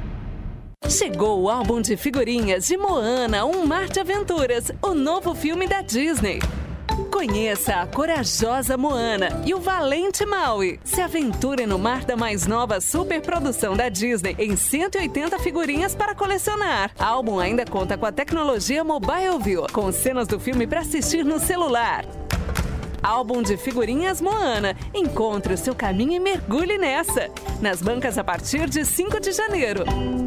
Chegou o álbum de figurinhas de Moana, Um Mar de Aventuras, o novo filme da Disney. Conheça a corajosa Moana e o valente Maui. Se aventure no mar da mais nova superprodução da Disney em cento e oitenta figurinhas para colecionar. O álbum ainda conta com a tecnologia Mobile View, com cenas do filme para assistir no celular. Álbum de figurinhas Moana. Encontre o seu caminho e mergulhe nessa. Nas bancas a partir de cinco de janeiro.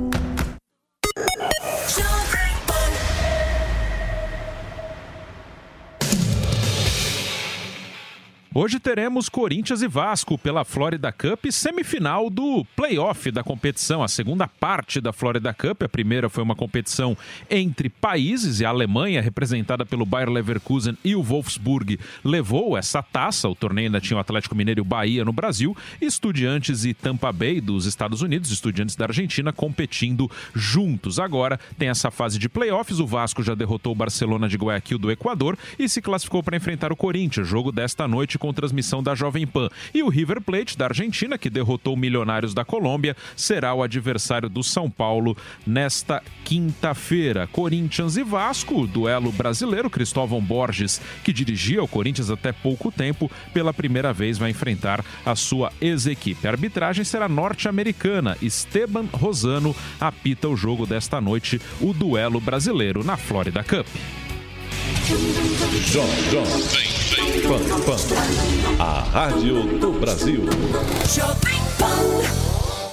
Hoje teremos Corinthians e Vasco pela Florida Cup, semifinal do playoff da competição, a segunda parte da Florida Cup. A primeira foi uma competição entre países e a Alemanha, representada pelo Bayer Leverkusen e o Wolfsburg, levou essa taça. O torneio ainda tinha o Atlético Mineiro e o Bahia no Brasil, Estudiantes e Tampa Bay dos Estados Unidos, Estudiantes da Argentina, competindo juntos. Agora tem essa fase de playoffs, o Vasco já derrotou o Barcelona de Guayaquil do Equador e se classificou para enfrentar o Corinthians, jogo desta noite com transmissão da Jovem Pan. E o River Plate da Argentina, que derrotou o Milionários da Colômbia, será o adversário do São Paulo nesta quinta-feira. Corinthians e Vasco, duelo brasileiro. Cristóvão Borges, que dirigia o Corinthians até pouco tempo, pela primeira vez vai enfrentar a sua ex-equipe. A arbitragem será norte-americana. Esteban Rosano apita o jogo desta noite, o duelo brasileiro na Florida Cup. Jovem Pan, Pan, a rádio do Brasil. Jovem Pan.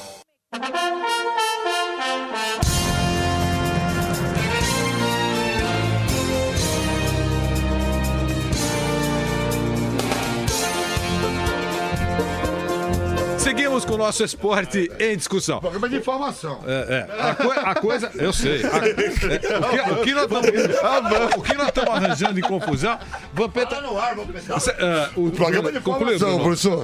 Seguimos com o nosso esporte em discussão. Programa de informação. É, é. A, co a coisa, eu sei. A, é, o, que, o, que nós estamos, o que nós estamos arranjando de confusão? Vampeta. Uh, o programa de informação, professor.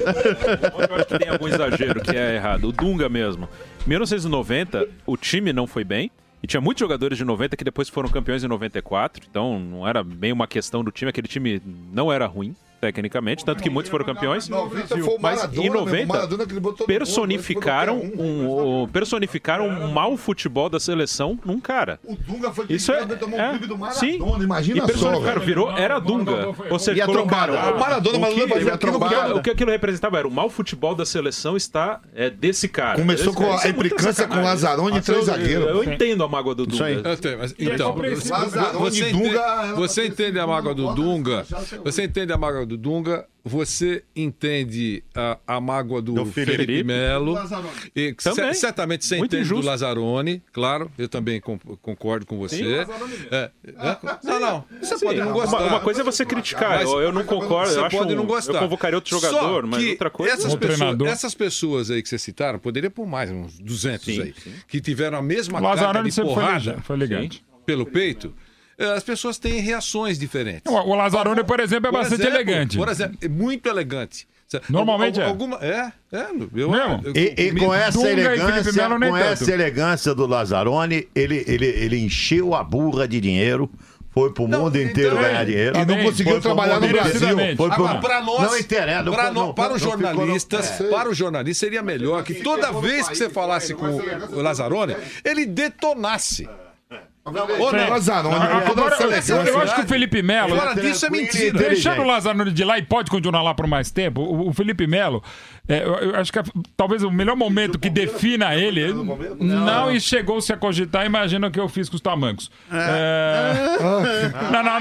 Eu acho que tem algum exagero que é errado. O Dunga mesmo. Em mil novecentos e noventa, o time não foi bem. E tinha muitos jogadores de noventa que depois foram campeões em noventa e quatro. Então não era bem uma questão do time. Aquele time não era ruim, tecnicamente, tanto que muitos foram campeões. Mas em noventa personificaram um, personificaram um mau futebol da seleção num cara. O Dunga foi isso é, tomou é, um clube do Maradona, sim. Imagina e personificaram, só, virou, era Dunga. Ou seja, e a colocaram trombada. O Maradona, o Maradona que, fazia o, aquilo que, que- o que aquilo representava era o mau futebol da seleção está é, desse cara. Começou Esse com cara. a Isso é muita implicância com sacanagem. Lazzaroni e três Eu- zagueiros. Eu, eu entendo a mágoa do Dunga. Eu tenho, mas, então, você, Lazzaroni você, e Dunga, entende, ela você entende a mágoa do Dunga? Você entende a mágoa do Dunga? Você entende a, a mágoa do, Do Felipe, Felipe. Melo? E Também. ce- certamente você Muito entende injusto. do Lazzaroni, claro. Eu também com- concordo com você. É, é, não, não. Você Sim, pode não uma- gostar. Uma coisa é você criticar. Mas eu, eu não concordo. Você eu acho pode um- não gostar. Eu convocaria outro Só jogador, mas que outra coisa. Essas, Um pessoas, treinador. essas pessoas aí que você citaram, poderia por mais, uns duzentos Sim, aí, sim. que tiveram a mesma O carga Lazzaroni de sempre foi porrada elegante, foi elegante. pelo peito. eh, As pessoas têm reações diferentes. O, o Lazzaroni, por exemplo, é Por bastante exemplo, elegante. Por exemplo, é muito elegante. Normalmente é. Alguma, é. É, eu, Mesmo? eu- E, e eu- com essa Dunga e Felipe elegância, Melo nem com tanto. essa elegância do Lazzaroni, ele, ele, ele encheu a burra de dinheiro, foi pro mundo inteiro então, ganhar dinheiro. E não Também. conseguiu Foi pro trabalhar no mundo inteiro. Brasil. Foi pro... Agora, para nós, Não interessa. para, não- no- para não os ficou no- jornalistas, É. para os jornalistas seria melhor que toda vez que você falasse com o Lazzaroni, ele detonasse. Ou não? Lazzaroni, Agora, toda essa eu, elegância. eu acho que o Felipe Melo. Fora disso é mentira. Deixando o Lazzaroni de lá e pode continuar lá por mais tempo, o, o Felipe Melo, é, eu, eu acho que é, talvez o melhor momento que defina ele, ele não e chegou-se a cogitar, imagina o que eu fiz com os tamancos. É... Não, não,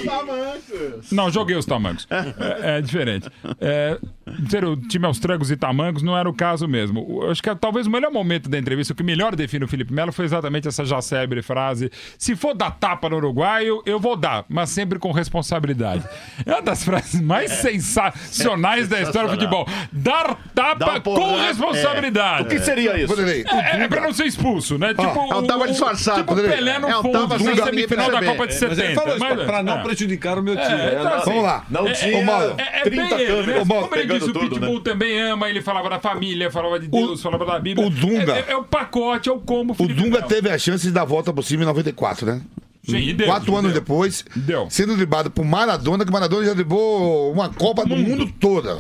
não. Não, joguei os tamancos. É, é diferente. É, ser o time aos trancos e tamancos não era o caso mesmo. Eu acho que é, talvez o melhor momento da entrevista, o que melhor define o Felipe Melo foi exatamente essa já célebre frase: se for dar tapa no uruguaio, eu vou dar, mas sempre com responsabilidade. É uma das frases mais sensacionais da história do futebol. Dar tapa Dá um com porrada. responsabilidade. O que seria isso? Vanderlei, É, é pra não ser expulso, né? Tipo, é um tapa disfarçado, Tipo o Vanderlei. Pelé no É um fundo, tapa sem na ninguém semifinal da perceber. Copa de Mas ele setenta. falou isso Mas- para não é. prejudicar o meu time. É, então, assim, Vamos lá. Não é, tinha Ô, Mauro, É, é trinta bem ele, né? câmeras Mauro, Como ele pegando disse, o tudo, Pitbull né? também ama, ele falava da família, falava de Deus, falava da Bíblia. o Dunga- É, é- é o pacote, é o combo. O Felipe Dunga Melo. teve a chance de dar a volta por cima em noventa e quatro, né? Sim, e deu, Quatro e anos deu. depois, Deu. sendo driblado por Maradona, que Maradona já driblou uma Copa do Mundo toda.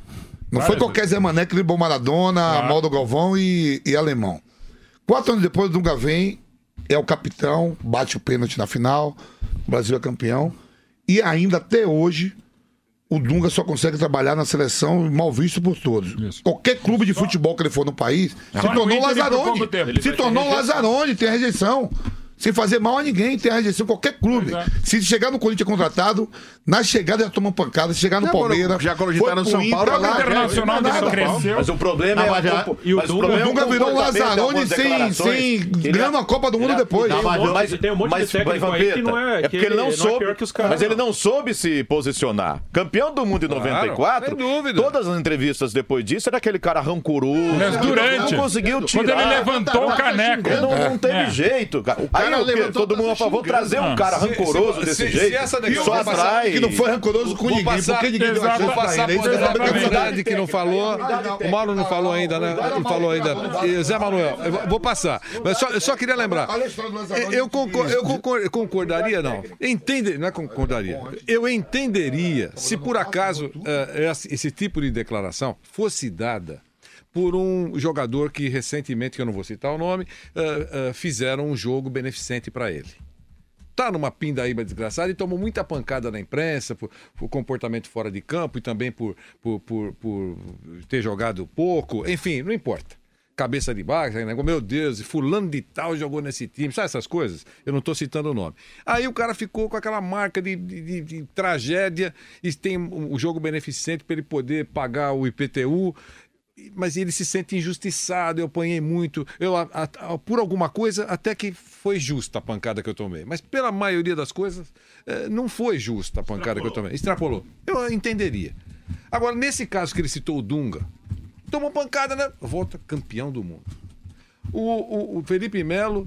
Não foi Várias qualquer Zé Mané que driblou Maradona, Claro. Maldo Galvão e, e Alemão. Quatro anos depois, o Dunga vem, é o capitão, bate o pênalti na final, o Brasil é campeão. E ainda até hoje, o Dunga só consegue trabalhar na seleção mal visto por todos. Isso. Qualquer clube de futebol que ele for no país, se Só no tornou Inter ele por Lazzaroni. pouco tempo. Ele Se vai tornou ter rejeição. Lazzaroni, tem a rejeição. Sem fazer mal a ninguém, tem a rejeição em qualquer clube. Pois é. Se chegar no Corinthians contratado, na chegada já toma pancada. Se chegar no Já quando- Palmeiras. já quando foi tá no pro São Inter, Paulo, lá, o Internacional já- dele nada. cresceu. Mas o problema Não, é mas já- o, e o mas Dunga- problema é O Dunga virou um comportamento, Lazzaroni algumas sem, declarações sem que ele- ganhando a Copa do Mundo ele- depois. Não, mas, Mas tem um monte de mas, técnico mas, aí que Vampeta, não é- é que porque ele ele não não é soube, pior que os caras, mas ele não. não soube se posicionar. Campeão do mundo em Claro, noventa e quatro, sem dúvida. todas as entrevistas depois disso era aquele cara rancoroso. Mas durante, não conseguiu tirar. quando ele levantou o caneco. Ele não, não teve É. jeito, cara. cara Aí o quê? levantou, todo mundo tá a favor, xingando. trazer um Ah. cara Se- rancoroso se- desse se- jeito, se essa só declaração atrai. Que não foi rancoroso com Vou ninguém. passar- porque ninguém deu a Exato. chance Vou pra passar ele. para Ele o Zé sabe que é Manuel verdade. Fernandes, que não falou. O Mauro não falou ainda, né? Não falou ainda. E Zé Manuel, eu vou- vou passar. Mas só, eu só queria lembrar. Olha a história do Lazzaroni. Eu, concor- eu concor- concordaria, não. Entende, não é concordaria. Eu entenderia se por acaso eh, esse, esse tipo de declaração fosse dada por um jogador que recentemente, que eu não vou citar o nome, eh, eh, fizeram um jogo beneficente para ele. Tá numa pindaíba desgraçada e tomou muita pancada na imprensa por, por comportamento fora de campo e também por, por, por, por ter jogado pouco. Enfim, não importa. cabeça de baixo, né? Meu Deus, e fulano de tal jogou nesse time, sabe essas coisas? Eu não estou citando o nome. Aí o cara ficou com aquela marca de, de, de, de tragédia e tem o jogo beneficente para ele poder pagar o I P T U, mas ele se sente injustiçado, eu apanhei muito, eu, a, a, por alguma coisa até que foi justa a pancada que eu tomei, mas pela maioria das coisas eh, não foi justa a pancada Extrapolou. que eu tomei, extrapolou, eu entenderia. Agora, nesse caso que ele citou o Dunga, tomou pancada, né? Volta campeão do mundo. O, o, o Felipe Melo,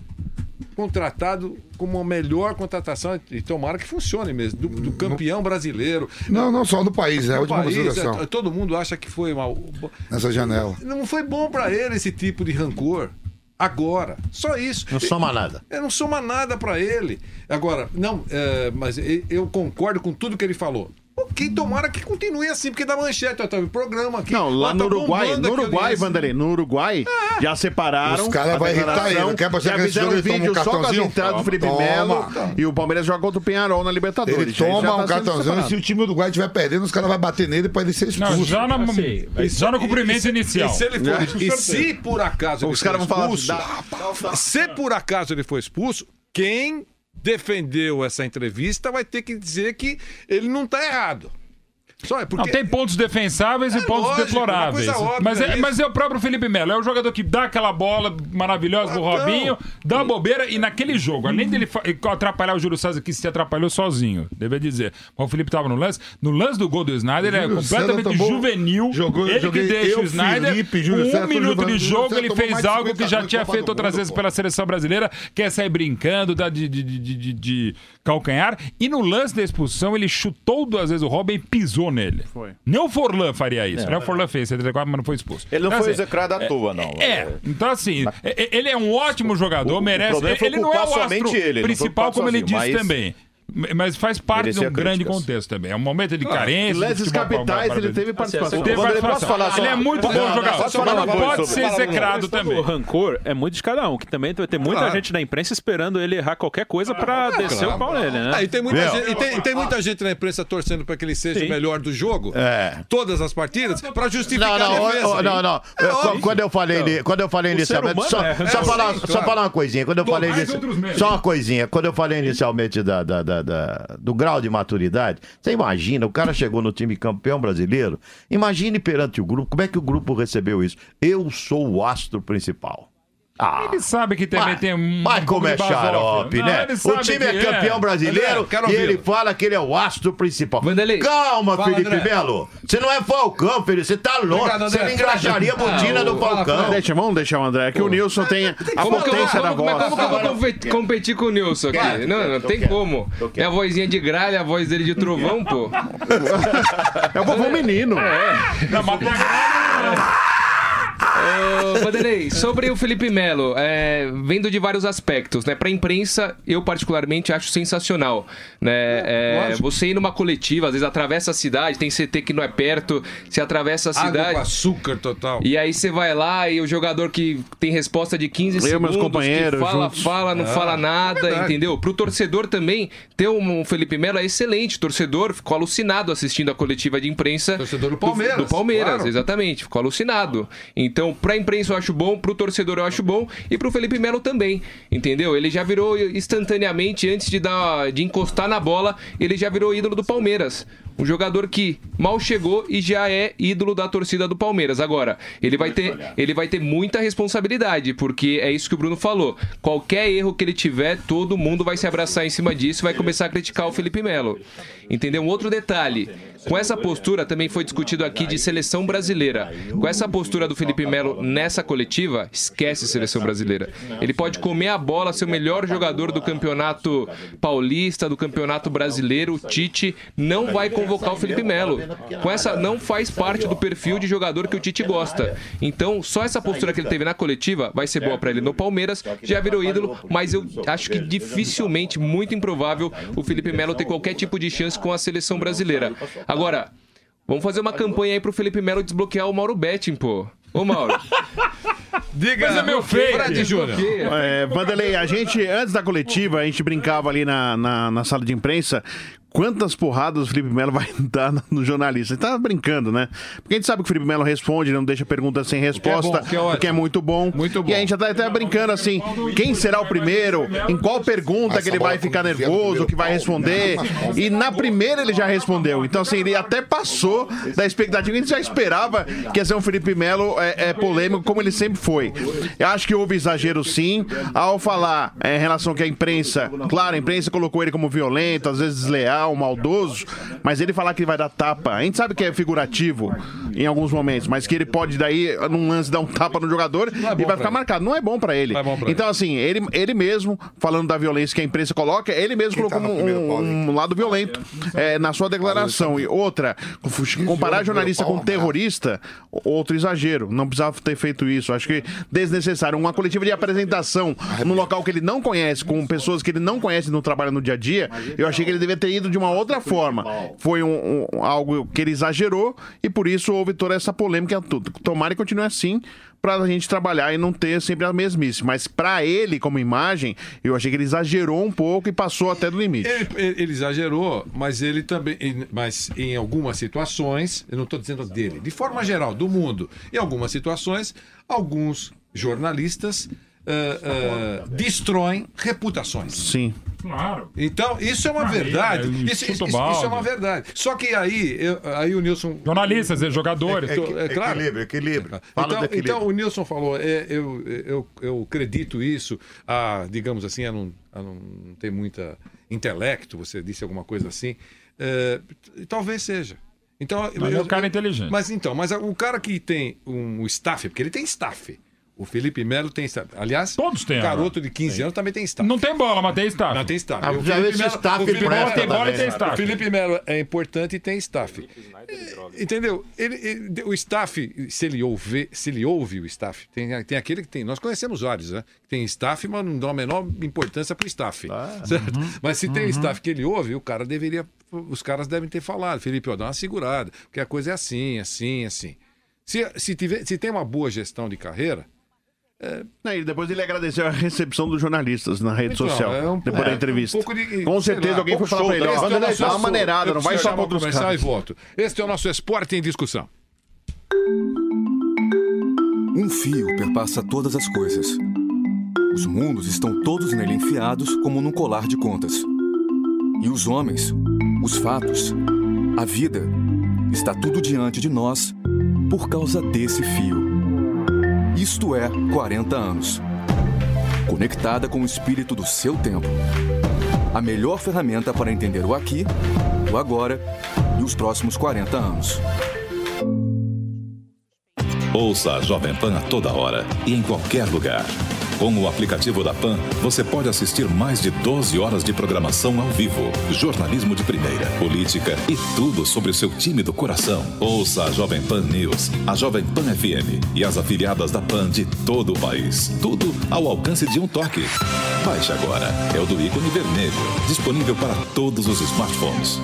contratado como a melhor contratação, e tomara que funcione mesmo, do, do campeão brasileiro. Não, não só do país, é a última país, consideração. É, todo mundo acha que foi mal. Nessa janela. Não foi bom pra ele esse tipo de rancor. Agora, só isso. Não soma nada. É, não soma nada pra ele. Agora, não, é, mas eu concordo com tudo que ele falou. Ok, tomara que continue assim, porque dá manchete, ó, tá o programa aqui. Não, lá ó, no tá Uruguai, no Uruguai, Vanderlei, no Uruguai, é. já separaram. Os caras vão irritar ele, não quer pra já fizeram um vídeo um só com as entradas do Felipe Melo e o Palmeiras joga contra o Penharol na Libertadores. Ele toma tá um cartãozão e se o time do Uruguai estiver perdendo, os caras vão bater nele pra ele ser expulso. Não, já, na, assim, já no cumprimento e, inicial. E se, ele for, e se por acaso ele os for expulso, falar, se por acaso ele for expulso, quem defendeu essa entrevista vai ter que dizer que ele não tá errado. Só é porque... Não, tem pontos defensáveis é e pontos lógico, deploráveis. Óbvia, mas, é, mas é o próprio Felipe Melo. É o jogador que dá aquela bola maravilhosa pro então... Robinho, dá uma bobeira e naquele jogo, além dele atrapalhar o Júlio César, que se atrapalhou sozinho, deve dizer. Mas o Felipe tava no lance. No lance do gol do Snyder, ele é completamente tomou... juvenil. Jogou, ele que deixa o Snyder. Felipe, com um César, minuto de jogo, ele fez algo que já tinha feito outras vezes pela seleção brasileira, que é sair brincando, dar de, de, de, de, de calcanhar. E no lance da expulsão, ele chutou duas vezes o Robin e pisou nele. Foi. Nem o Forlan faria isso. É, né? O Forlan fez setenta e quatro, mas não foi expulso. Ele não então, foi assim, execrado à toa, não. É, é. Então assim, mas... ele é um ótimo jogador, o, merece. O ele não é o astro ele, principal, como ele disse mas... também. Mas faz parte de um grande contexto também. É um momento de carência. Lances capitais, ele teve participação. Ele, teve participação. Falar só... ele é muito bom não, jogador. Só não pode ser execrado também. O rancor é muito de cada um, que também vai ter muita claro. gente na imprensa esperando ele errar qualquer coisa pra ah, descer claro. o pau nele, né? Ah, e, tem muita gente, e, tem, e tem muita gente na imprensa torcendo pra que ele seja Sim. o melhor do jogo, é. todas as partidas, pra justificar não, não, a defesa. Não, não, não. Quando eu falei, quando eu falei inicialmente, só, é. só, é, falar, sim, só claro. falar uma coisinha. Quando eu falei só uma coisinha. Quando eu falei inicialmente da, da, da, da, do grau de maturidade, você imagina, o cara chegou no time campeão brasileiro, imagine perante o grupo, como é que o grupo recebeu isso? Eu sou o astro principal. Ah, ele sabe que também mas, tem um. Mas como é xarope, não, né? O time é campeão é. brasileiro é, e ele fala que ele é o astro principal. Vanderlei, calma, fala, Felipe André. Melo. Você não é Falcão, filho. Você tá louco. Obrigado, você não engraxaria a botina ah, do Falcão. Fala, deixa, vamos deixar o André, que Pô. o Nilson tem a como potência da voz. Como, como que eu vou competir com o Nilson aqui? Vai, não, não tem quero. como. É a vozinha de gralha, a voz dele de trovão, pô. É o vovô menino. É. Não, mas Uh, Vanderlei, sobre o Felipe Melo, é, vendo de vários aspectos, né? Pra imprensa, eu particularmente acho sensacional, né? É, você ir numa coletiva, às vezes atravessa a cidade, tem C T que não é perto, você atravessa a cidade... Água com açúcar total. E aí você vai lá e o jogador que tem resposta de quinze eu, segundos, meus companheiros, que fala, juntos. fala, não ah, fala nada, é entendeu? Pro torcedor também, ter um Felipe Melo é excelente. O torcedor ficou alucinado assistindo a coletiva de imprensa. Torcedor do Palmeiras. Do, do Palmeiras, claro. Exatamente. Ficou alucinado. Então, pra imprensa eu acho bom, pro torcedor eu acho bom e pro Felipe Melo também, entendeu? Ele já virou instantaneamente, antes de, dar, de encostar na bola, ele já virou ídolo do Palmeiras. Um jogador que mal chegou e já é ídolo da torcida do Palmeiras. Agora, ele vai ter, ele vai ter muita responsabilidade, porque é isso que o Bruno falou. Qualquer erro que ele tiver, todo mundo vai se abraçar em cima disso e vai começar a criticar o Felipe Melo. Entendeu? Um outro detalhe. Com essa postura, também foi discutido aqui de seleção brasileira. Com essa postura do Felipe Melo nessa coletiva, esquece seleção brasileira. Ele pode comer a bola, ser o melhor jogador do campeonato paulista, do campeonato brasileiro. O Tite não vai convocar o Felipe Melo. Com essa, não faz parte do perfil de jogador que o Tite gosta. Então, só essa postura que ele teve na coletiva vai ser boa para ele no Palmeiras. Já virou ídolo, mas eu acho que dificilmente, muito improvável, o Felipe Melo ter qualquer tipo de chance com a seleção brasileira. Agora, vamos fazer uma campanha aí pro Felipe Melo desbloquear o Mauro Betting, pô. Ô, Mauro. Diga, mas é meu feio. É, Vanderlei, a gente, antes da coletiva, a gente brincava ali na, na, na sala de imprensa quantas porradas o Felipe Melo vai dar no jornalista. Ele tá brincando, né? Porque a gente sabe que o Felipe Melo responde, não deixa pergunta sem resposta, que é, bom, que é, que é muito bom. Muito bom. E a gente tá até brincando assim, quem será o primeiro? Em qual pergunta que ele vai ficar nervoso, que vai responder? E na primeira ele já respondeu. Então, assim, ele até passou da expectativa. A gente já esperava que ia ser um Felipe Melo é, é polêmico, como ele sempre foi. Eu acho que houve exagero, sim, ao falar é, em relação que a imprensa, claro, a imprensa colocou ele como violento, às vezes desleal, maldoso, mas ele falar que vai dar tapa, a gente sabe que é figurativo em alguns momentos, mas que ele pode daí, num lance, dar um tapa no jogador é e vai ficar ele. marcado. Não é bom pra ele. É bom pra então, ele. assim, ele, ele mesmo, falando da violência que a imprensa coloca, ele mesmo Quem colocou tá um, um lado violento é, na sua declaração. E outra, comparar jornalista com terrorista, outro exagero. Não precisava ter feito isso. Acho que desnecessário. Uma coletiva de apresentação num local que ele não conhece, com pessoas que ele não conhece no trabalho no dia a dia, eu achei que ele devia ter ido de uma outra forma. Foi um, um, algo que ele exagerou e por isso houve toda essa polêmica. Tomara e continue assim pra gente trabalhar e não ter sempre a mesmice. Mas pra ele, como imagem, eu achei que ele exagerou um pouco e passou até do limite. Ele, ele, ele exagerou, mas ele também... Mas em algumas situações, eu não estou dizendo dele, de forma geral, do mundo, em algumas situações, alguns jornalistas uh, uh, destroem reputações. Sim. Claro. Então, isso é uma verdade. Isso, isso, isso é uma verdade. Só que aí, eu, aí o Nilson... Jornalistas, jogadores. É, é, é, é claro. Equilíbrio, equilíbrio. Fala então, equilíbrio. Então, o Nilson falou, é, eu, eu, eu acredito isso a, digamos assim, a não, a não ter muita intelecto, você disse alguma coisa assim. É, talvez seja. Então, mas eu, é um cara inteligente. Mas então, mas o cara que tem um staff, porque ele tem staff. O Felipe Melo tem staff. Aliás, todos têm. Garoto de quinze anos também tem staff. Não tem bola, mas tem staff. Não tem staff. Ah, o já Felipe esse Melo, staff o Felipe presta Melo tem bola e tem staff. O Felipe Melo é importante e tem staff. Entendeu? Ele, ele, o staff, se ele ouve, se ele ouve o staff, tem, tem aquele que tem. Nós conhecemos vários, né? Tem staff, mas não dá a menor importância pro staff. Ah, certo? Uhum, mas se tem uhum. staff que ele ouve, o cara deveria. Os caras devem ter falado, Felipe, ó, dá uma segurada, porque a coisa é assim, assim, assim. Se, se, tiver, se tem uma boa gestão de carreira. É... E depois ele agradeceu a recepção dos jornalistas na rede então, social, é um, depois é, da entrevista. Um de, Com certeza lá, alguém foi falar pra ele, ó, dá uma maneirada, não vai só para outros caras. E voto. Este é o nosso Esporte em Discussão. Um fio perpassa todas as coisas. Os mundos estão todos nele enfiados como num colar de contas. E os homens, os fatos, a vida, está tudo diante de nós por causa desse fio. Isto é quarenta anos. Conectada com o espírito do seu tempo. A melhor ferramenta para entender o aqui, o agora e os próximos quarenta anos. Ouça a Jovem Pan a toda hora e em qualquer lugar. Com o aplicativo da Pan, você pode assistir mais de doze horas de programação ao vivo, jornalismo de primeira, política e tudo sobre o seu time do coração. Ouça a Jovem Pan News, a Jovem Pan F M e as afiliadas da Pan de todo o país. Tudo ao alcance de um toque. Baixe agora, é o do ícone vermelho, disponível para todos os smartphones.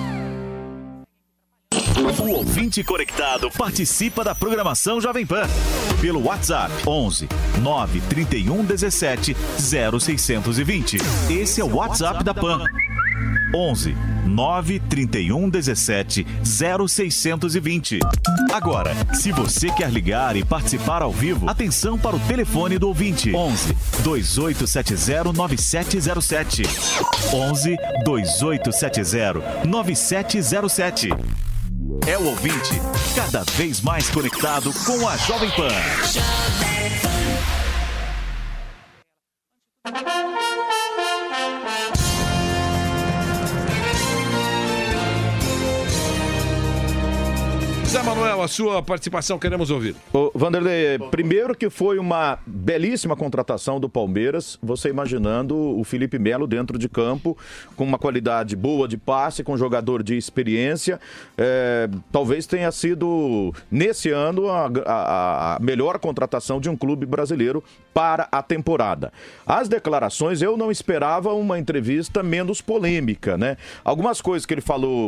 O ouvinte conectado participa da programação Jovem Pan pelo WhatsApp onze nove trinta e um dezessete zero seiscentos e vinte. Esse é o WhatsApp da Pan. onze nove trinta e um dezessete zero seiscentos e vinte. Agora, se você quer ligar e participar ao vivo, atenção para o telefone do ouvinte: onze dois oito sete zero nove sete zero sete. onze dois oito sete zero nove sete zero sete. É o ouvinte cada vez mais conectado com a Jovem Pan. Zé Manuel, a sua participação, queremos ouvir. Ô, Vanderlei, primeiro que foi uma belíssima contratação do Palmeiras, você imaginando o Felipe Melo dentro de campo, com uma qualidade boa de passe, com um jogador de experiência, é, talvez tenha sido, nesse ano, a, a, a melhor contratação de um clube brasileiro para a temporada. As declarações, eu não esperava uma entrevista menos polêmica, né? Algumas coisas que ele falou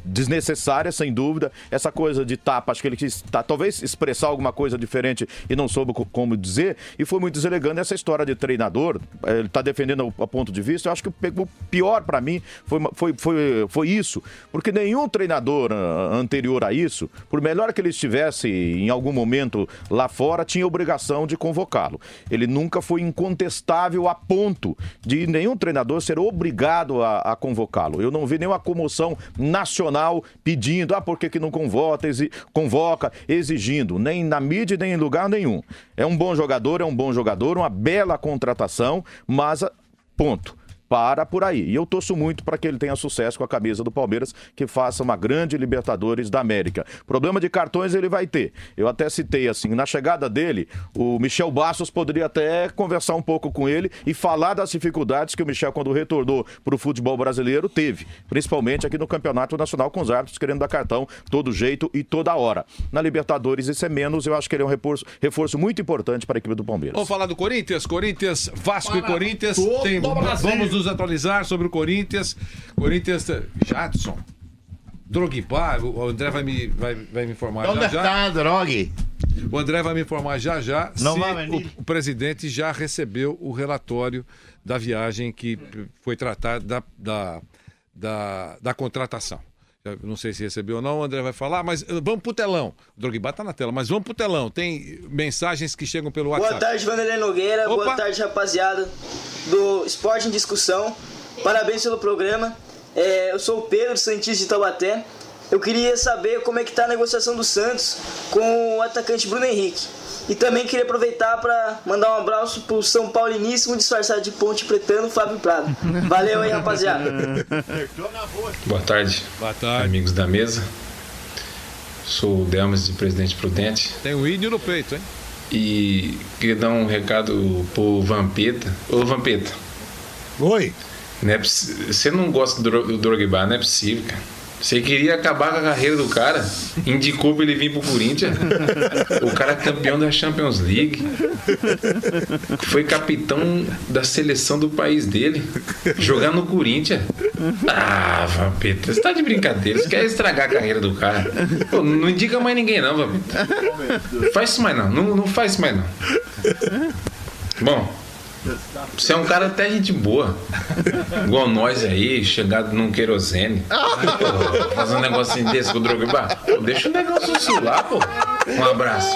desnecessária, sem dúvida. Essa coisa de tapa, acho que ele quis tá, talvez expressar alguma coisa diferente e não soube co- como dizer, e foi muito deselegante essa história de treinador. Ele está defendendo o, o ponto de vista. Eu acho que o pior para mim foi, foi, foi, foi isso, porque nenhum treinador uh, anterior a isso, por melhor que ele estivesse em algum momento lá fora, tinha obrigação de convocá-lo. Ele nunca foi incontestável a ponto de nenhum treinador ser obrigado a, a convocá-lo. Eu não vi nenhuma comoção nacional pedindo, ah, por que, que não convoca, exi- convoca, exigindo, nem na mídia, nem em lugar nenhum. É um bom jogador, é um bom jogador, uma bela contratação, mas ponto. Para por aí. E eu torço muito para que ele tenha sucesso com a camisa do Palmeiras, que faça uma grande Libertadores da América. Problema de cartões ele vai ter. Eu até citei assim, na chegada dele, o Michel Bastos poderia até conversar um pouco com ele e falar das dificuldades que o Michel, quando retornou para o futebol brasileiro, teve. Principalmente aqui no Campeonato Nacional, com os árbitros querendo dar cartão todo jeito e toda hora. Na Libertadores isso é menos, eu acho que ele é um reforço, reforço muito importante para a equipe do Palmeiras. Vamos falar do Corinthians? Corinthians, Vasco e Corinthians. Tem, vamos nos atualizar sobre o Corinthians. Corinthians, Jadson, Drogba, o André vai me, vai, vai me informar Onde já já. está, Drog? O André vai me informar já já Não se vai, o, o presidente já recebeu o relatório da viagem que foi tratada da, da, da, da contratação. Eu não sei se recebeu ou não, o André vai falar, mas vamos pro telão. O Drogba está na tela, mas vamos pro telão. Tem mensagens que chegam pelo WhatsApp. Boa tarde, Vanderlei Nogueira. Opa. Boa tarde, rapaziada do Esporte em Discussão. Parabéns pelo programa. É, eu sou o Pedro, Santista de Taubaté. Eu queria saber como é que tá a negociação do Santos com o atacante Bruno Henrique. E também queria aproveitar para mandar um abraço pro São Pauliníssimo disfarçado de Ponte Pretano, Fábio Prado. Valeu aí, rapaziada. Boa tarde. Boa tarde. Amigos da mesa. Sou o Delmas de Presidente Prudente. Tem um índio no peito, hein? E queria dar um recado pro Vampeta. Ô, Vampeta. Oi. Não é possi- Você não gosta do, Dro- do Drogba, não é possível, cara. Você queria acabar com a carreira do cara, indicou pra ele vir pro Corinthians. O cara é campeão da Champions League, foi capitão da seleção do país dele, jogar no Corinthians. Ah, Vampeta, você tá de brincadeira, você quer estragar a carreira do cara. Pô, não indica mais ninguém não, Vampeta. Faz isso mais não, não, não faz isso mais não. Bom, você é um cara até gente boa, igual nós aí, chegado num querosene. Pô, fazer um negocinho desse com o Drogba. Pô, deixa o negócio oscilar, pô. Um abraço.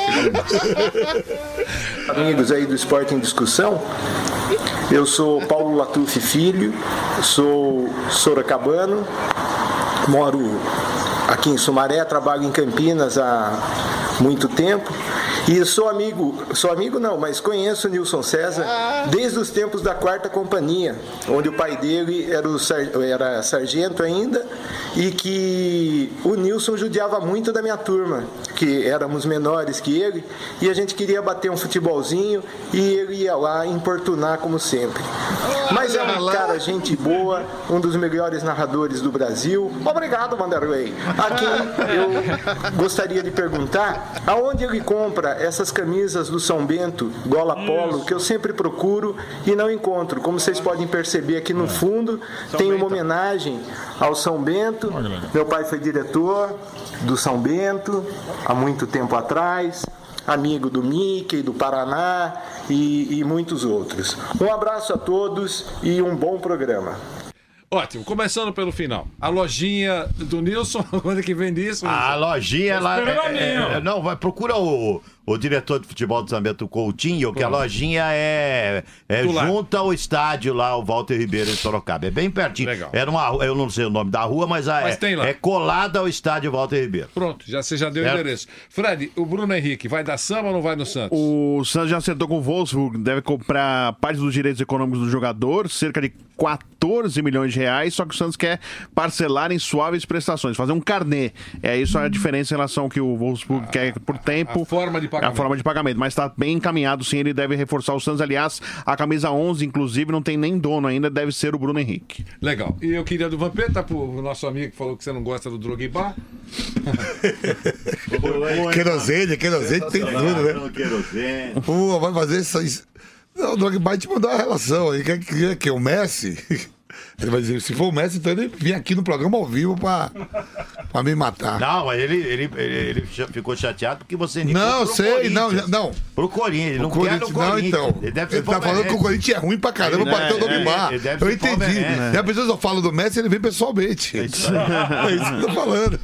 Amigos aí do Esporte em Discussão, eu sou Paulo Latuffi Filho, sou sorocabano, moro aqui em Sumaré, trabalho em Campinas há muito tempo. E sou amigo, sou amigo não, mas conheço o Nilson César desde os tempos da Quarta Companhia, onde o pai dele era, o sar, era sargento ainda, e que o Nilson judiava muito da minha turma, que éramos menores que ele, e a gente queria bater um futebolzinho, e ele ia lá importunar como sempre. Mas é um cara, gente boa, um dos melhores narradores do Brasil. Obrigado, Vanderlei. A quem eu gostaria de perguntar, aonde ele compra essas camisas do São Bento, gola polo, que eu sempre procuro e não encontro. Como vocês podem perceber aqui no fundo, tem uma homenagem ao São Bento. Meu pai foi diretor do São Bento há muito tempo atrás, amigo do Mickey, do Paraná e, e muitos outros. Um abraço a todos e um bom programa. Ótimo, começando pelo final. A lojinha do Nilson, quando é que vende isso? A lojinha lá. Esperando a É, minha. é, não, vai, procura o, o diretor de futebol do São Bento, Coutinho, que a lojinha é, é Do lado. junto ao estádio lá, o Walter Ribeiro em Sorocaba. É bem pertinho. Legal. Era uma, ru- eu não sei o nome da rua, mas, a- Mas é, tem lá. é colada ao estádio Walter Ribeiro. Pronto, já, você já deu o Certo. endereço. Fred, o Bruno Henrique vai dar samba ou não vai no Santos? O Santos já acertou com o Wolfsburg, deve comprar parte dos direitos econômicos do jogador, cerca de quatorze milhões de reais, só que o Santos quer parcelar em suaves prestações, fazer um carnê. É isso a diferença em relação ao que o Wolfsburg quer por tempo. A forma de pagamento. A forma de pagamento, mas está bem encaminhado, sim, ele deve reforçar o Santos. Aliás, a camisa onze, inclusive, não tem nem dono ainda, deve ser o Bruno Henrique. Legal. E eu queria do Vampeta, pro nosso amigo que falou que você não gosta do Drogba. Querosene, querosene tem tudo, né? Querosene. Pô, vai fazer isso aí. Não, o Drogba te mandou uma relação aí. Quer que, que o Messi? Ele vai dizer, se for o Messi, então ele vem aqui no programa ao vivo pra, pra me matar. Não, mas ele, ele, ele, ele ficou chateado porque você indicou Não, pro sei, não, Corinthians. não. Pro Corinthians, ele O não Corinthians, quer no Corinthians. não, então. Ele, deve ser ele tá falando que o Corinthians é ruim pra caramba Ele- pra ter o é, Drogba. ele deve Eu ser entendi. palmeirense. E a pessoa só fala do Messi, ele vem pessoalmente. É isso, é isso que eu tô falando.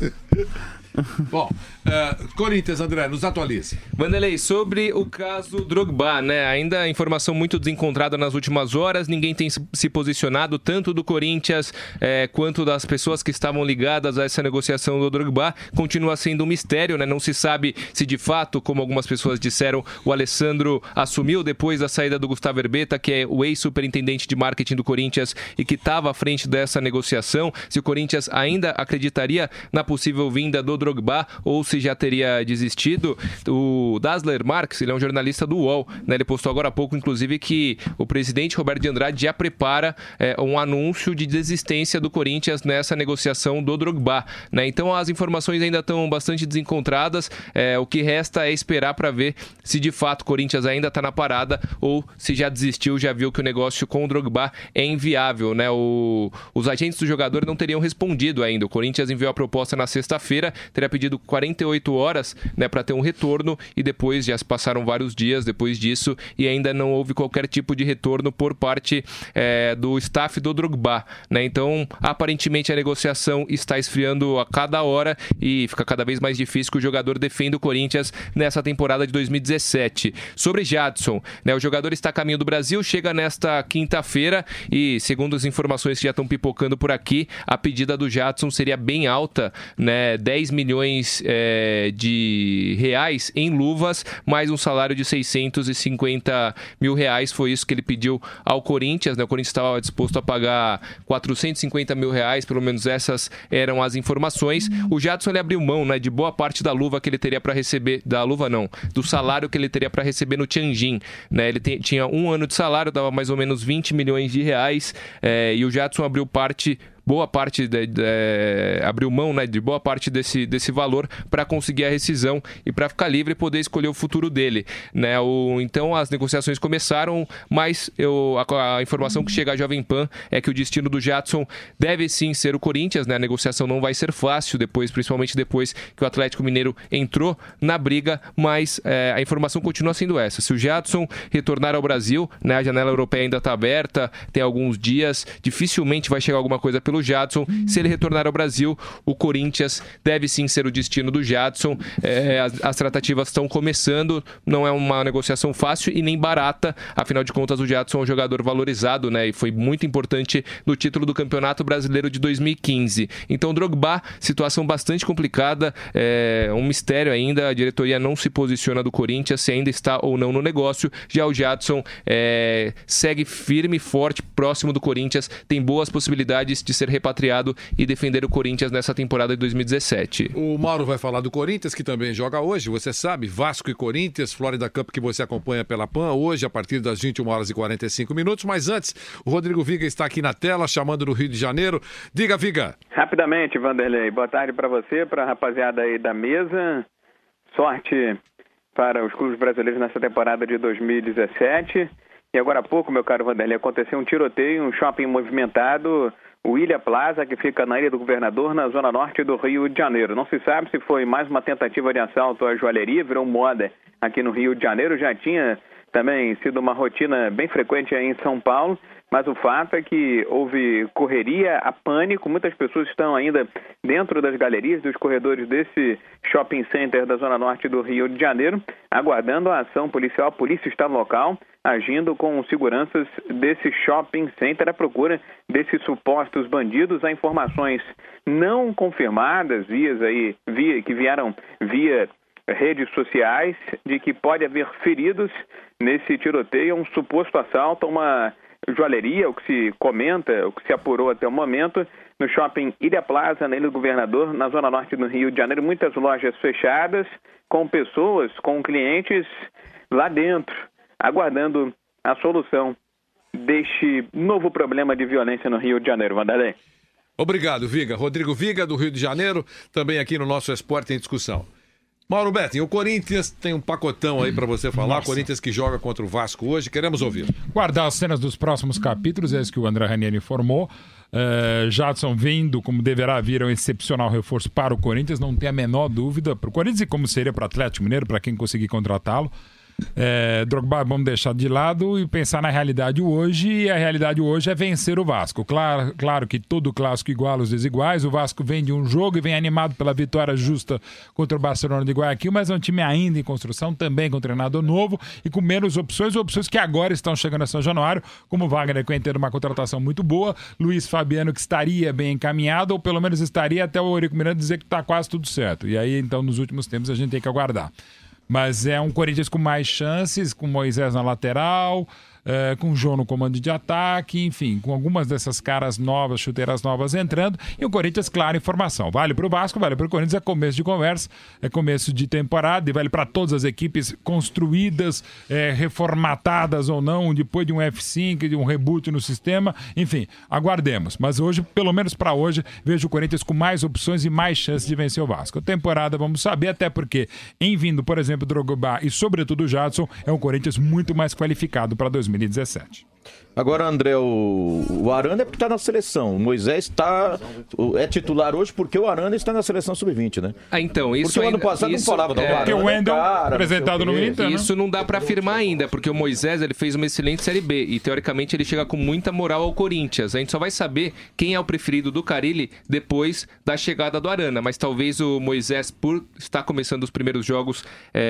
Bom, uh, Corinthians, André, nos atualiza. Vanderlei, sobre o caso Drogba, né? Ainda informação muito desencontrada nas últimas horas, ninguém tem se posicionado, tanto do Corinthians eh, quanto das pessoas que estavam ligadas a essa negociação do Drogba. Continua sendo um mistério, né? Não se sabe se de fato, como algumas pessoas disseram, o Alessandro assumiu depois da saída do Gustavo Herbeta, que é o ex-superintendente de marketing do Corinthians e que estava à frente dessa negociação, se o Corinthians ainda acreditaria na possível vinda do Drogba ou se já teria desistido. O Dassler Marques, ele é um jornalista do U O L, né? Ele postou agora há pouco, inclusive, que o presidente Roberto de Andrade já prepara é, um anúncio de desistência do Corinthians nessa negociação do Drogba, né? Então as informações ainda estão bastante desencontradas, é, o que resta é esperar para ver se de fato o Corinthians ainda está na parada ou se já desistiu, já viu que o negócio com o Drogba é inviável, né? O, os agentes do jogador não teriam respondido ainda. O Corinthians enviou a proposta na sexta-feira, teria pedido quarenta e oito horas, né, para ter um retorno e depois já se passaram vários dias depois disso e ainda não houve qualquer tipo de retorno por parte é, do staff do Drogba, né? Então, aparentemente a negociação está esfriando a cada hora e fica cada vez mais difícil que o jogador defenda o Corinthians nessa temporada de dois mil e dezessete. Sobre Jadson, né, o jogador está a caminho do Brasil, chega nesta quinta-feira e, segundo as informações que já estão pipocando por aqui, a pedida do Jadson seria bem alta, né, dez milhões é, de reais em luvas, mais um salário de seiscentos e cinquenta mil reais, foi isso que ele pediu ao Corinthians, né? O Corinthians estava disposto a pagar quatrocentos e cinquenta mil reais, pelo menos essas eram as informações. O Jadson, ele abriu mão, né, de boa parte da luva que ele teria para receber, da luva não, do salário que ele teria para receber no Tianjin, né? Ele te, tinha um ano de salário, dava mais ou menos vinte milhões de reais, é, e o Jadson abriu parte boa parte de, de, abriu mão, né, de boa parte desse, desse valor para conseguir a rescisão e para ficar livre e poder escolher o futuro dele, né? O, então as negociações começaram, mas eu, a, a informação que chega à Jovem Pan é que o destino do Jadson deve sim ser o Corinthians, né? A negociação não vai ser fácil depois, principalmente depois que o Atlético Mineiro entrou na briga, mas é, a informação continua sendo essa: se o Jadson retornar ao Brasil, né, a janela europeia ainda está aberta, tem alguns dias, dificilmente vai chegar alguma coisa pelo Jadson. Se ele retornar ao Brasil, o Corinthians deve sim ser o destino do Jadson. É, as, as tratativas estão começando, não é uma negociação fácil e nem barata, afinal de contas o Jadson é um jogador valorizado, né, e foi muito importante no título do Campeonato Brasileiro de dois mil e quinze. Então Drogba, situação bastante complicada, é um mistério ainda, a diretoria não se posiciona do Corinthians se ainda está ou não no negócio. Já o Jadson é, segue firme e forte, próximo do Corinthians, tem boas possibilidades de ser repatriado e defender o Corinthians nessa temporada de dois mil e dezessete. O Mauro vai falar do Corinthians, que também joga hoje, você sabe, Vasco e Corinthians, Florida Cup, que você acompanha pela Pan, hoje a partir das vinte e uma horas e quarenta e cinco minutos, mas antes, o Rodrigo Viga está aqui na tela, chamando do Rio de Janeiro. Diga, Viga. Rapidamente, Vanderlei, boa tarde para você, para a rapaziada aí da mesa, sorte para os clubes brasileiros nessa temporada de dois mil e dezessete, e agora há pouco, meu caro Vanderlei, aconteceu um tiroteio, um shopping movimentado, o Ilha Plaza, que fica na Ilha do Governador, na zona norte do Rio de Janeiro. Não se sabe se foi mais uma tentativa de assalto à joalheria, virou moda aqui no Rio de Janeiro, já tinha também sido uma rotina bem frequente aí em São Paulo, mas o fato é que houve correria, há pânico, muitas pessoas estão ainda dentro das galerias, dos corredores desse shopping center da zona norte do Rio de Janeiro, aguardando a ação policial. A polícia está no local, agindo com seguranças desse shopping center à procura desses supostos bandidos. Há informações não confirmadas, vias aí, via, que vieram via redes sociais, de que pode haver feridos nesse tiroteio, um suposto assalto a uma joalheria, o que se comenta, o que se apurou até o momento, no shopping Ilha Plaza, na Ilha do Governador, na zona norte do Rio de Janeiro. Muitas lojas fechadas, com pessoas, com clientes lá dentro, aguardando a solução deste novo problema de violência no Rio de Janeiro. Vanderlei. Obrigado, Viga. Rodrigo Viga, do Rio de Janeiro, também aqui no nosso Esporte em Discussão. Mauro Betting, o Corinthians tem um pacotão aí pra você falar. Nossa. Corinthians que joga contra o Vasco hoje, queremos ouvir. Guardar as cenas dos próximos capítulos, é isso que o André Ranieri informou. Uh, Jadson vindo, como deverá vir, um excepcional reforço para o Corinthians, não tem a menor dúvida. Para o Corinthians e como seria para o Atlético Mineiro, para quem conseguir contratá-lo. É, Drogba vamos deixar de lado e pensar na realidade hoje, e a realidade hoje é vencer o Vasco. Claro, claro que todo clássico iguala os desiguais, o Vasco vem de um jogo e vem animado pela vitória justa contra o Barcelona de Guayaquil, mas é um time ainda em construção, também com treinador novo e com menos opções, opções que agora estão chegando a São Januário, como Wagner Cohen tendo uma contratação muito boa, Luiz Fabiano que estaria bem encaminhado, ou pelo menos estaria até o Eurico Miranda dizer que está quase tudo certo, e aí então nos últimos tempos a gente tem que aguardar. Mas é um Corinthians com mais chances, com Moisés na lateral, é, com o Jô no comando de ataque, enfim, com algumas dessas caras novas, chuteiras novas entrando. E o Corinthians, claro, informação. Vale para o Vasco, vale para o Corinthians, é começo de conversa, é começo de temporada e vale para todas as equipes construídas, é, reformatadas ou não, depois de um F cinco, de um reboot no sistema. Enfim, aguardemos. Mas hoje, pelo menos para hoje, vejo o Corinthians com mais opções e mais chances de vencer o Vasco. A temporada, vamos saber, até porque, em vindo, por exemplo, Drogba e sobretudo o Jadson, é um Corinthians muito mais qualificado para dois mil e dezessete. Agora, André, o, o Arana é porque está na seleção. O Moisés está, é titular hoje porque o Arana está na seleção sub vinte, né? Ah, então, isso porque o ano ainda, passado isso, não falava do é, Arana. Porque o Wendel, cara, apresentado no Inter, né? Isso não dá pra afirmar ainda, porque o Moisés ele fez uma excelente Série B e, teoricamente, ele chega com muita moral ao Corinthians. A gente só vai saber quem é o preferido do Carille depois da chegada do Arana, mas talvez o Moisés, por estar começando os primeiros jogos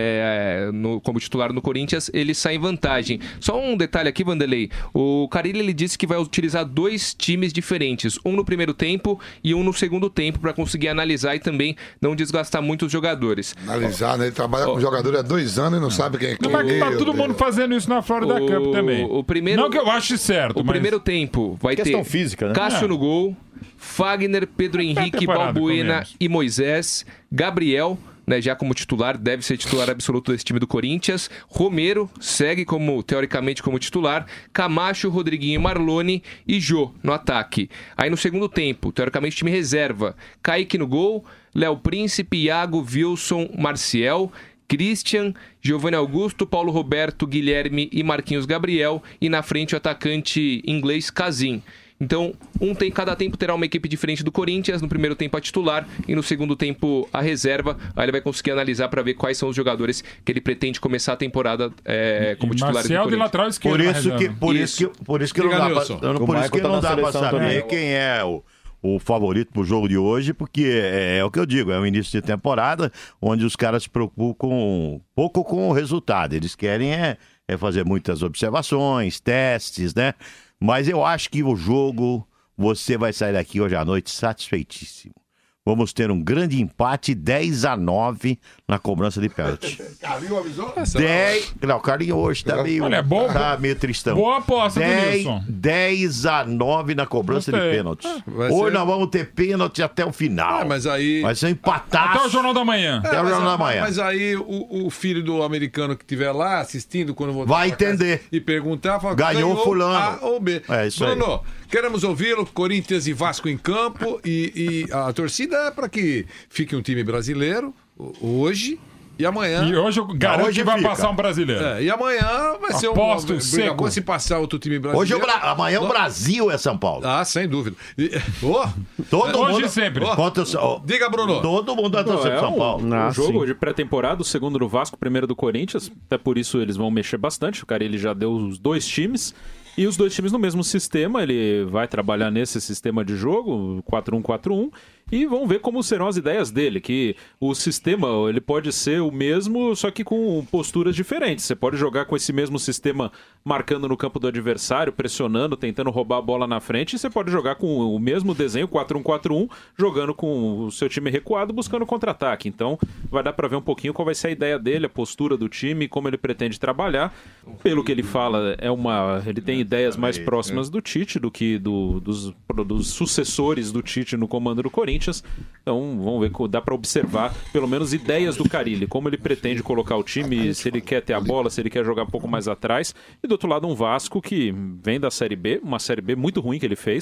é, no, como titular no Corinthians, ele sai em vantagem. Só um detalhe aqui, Vanderlei. O Carille, ele disse que vai utilizar dois times diferentes, um no primeiro tempo e um no segundo tempo, para conseguir analisar e também não desgastar muito os jogadores. Analisar, né? Ele trabalha oh. com jogador há dois anos e não sabe quem é quem. Mas tá todo mundo fazendo isso na Florida o... Cup também. O primeiro... Não que eu ache certo, O mas... primeiro tempo vai questão ter física, né? Cássio É. no gol, Fagner, Pedro Henrique, Balbuena e Moisés, Gabriel, né, já como titular, deve ser titular absoluto desse time do Corinthians. Romero segue como, teoricamente, como titular. Camacho, Rodriguinho, Marlone e Jô no ataque. Aí no segundo tempo, teoricamente, time reserva. Kaique no gol, Léo Príncipe, Iago, Wilson, Marciel, Christian, Giovanni Augusto, Paulo Roberto, Guilherme e Marquinhos Gabriel. E na frente o atacante inglês Casim. Então, um tem, cada tempo terá uma equipe diferente do Corinthians. No primeiro tempo a titular e no segundo tempo a reserva. Aí ele vai conseguir analisar para ver quais são os jogadores que ele pretende começar a temporada é, como titulares do Corinthians. De lateral esquerdo, por isso que por isso. isso que por isso que não dá pra, por isso que não dá para saber também. Quem é o o favorito pro jogo de hoje, porque é, é o que eu digo, é o início de temporada onde os caras se preocupam com, pouco com o resultado. Eles querem é, é fazer muitas observações, testes, né? Mas eu acho que o jogo, você vai sair daqui hoje à noite satisfeitíssimo. Vamos ter um grande empate, dez a nove na cobrança de pênalti. Carlinho avisou? dez... Não, o Carlinho hoje tá meio, Olha, é bom, tá meio tristão. Boa aposta, dez, Nilson. dez a nove na cobrança Gostei. de pênalti. Vai Hoje ser- nós vamos ter pênalti até o final. Ah, mas aí... Vai ser empatado. Até o Jornal da Manhã. Até o mas, Jornal da Manhã. Mas aí o, o filho do americano que estiver lá assistindo, quando voltar Vai pra casa entender. e perguntar, fala, Ganhou fulano. A ou B. É isso aí. Bruno, queremos ouvi-lo. Corinthians e Vasco em campo. E, e a torcida é para que fique um time brasileiro hoje e amanhã. E hoje eu garanto hoje que vai fica. passar um brasileiro. É, e amanhã vai ser um Aposto briga seco. boa se passar outro time brasileiro. Hoje o Bra- amanhã o Não. Brasil é São Paulo. Ah, sem dúvida. E, oh, Todo Hoje mundo e sempre. Ó, Contra o- ó, diga, Bruno. Todo mundo vai Não, torcer é pro São um- Paulo. um Ah, jogo sim. de pré-temporada, o segundo do Vasco, o primeiro do Corinthians. Até por isso eles vão mexer bastante. O cara ele já deu os dois times. E os dois times no mesmo sistema. Ele vai trabalhar nesse sistema de jogo, quatro um quatro um. E vamos ver como serão as ideias dele, que o sistema ele pode ser o mesmo, só que com posturas diferentes. Você pode jogar com esse mesmo sistema marcando no campo do adversário, pressionando, tentando roubar a bola na frente, e você pode jogar com o mesmo desenho, quatro um quatro um, jogando com o seu time recuado, buscando contra-ataque. Então vai dar para ver um pouquinho qual vai ser a ideia dele, a postura do time, como ele pretende trabalhar. Pelo que ele fala, é uma, ele tem ideias mais próximas do Tite do que do, dos, dos sucessores do Tite no comando do Corinthians. Então vamos ver, dá para observar pelo menos ideias do Carille, como ele pretende colocar o time, se ele quer ter a bola, se ele quer jogar um pouco mais atrás. E do outro lado um Vasco que vem da Série B, uma Série B muito ruim que ele fez,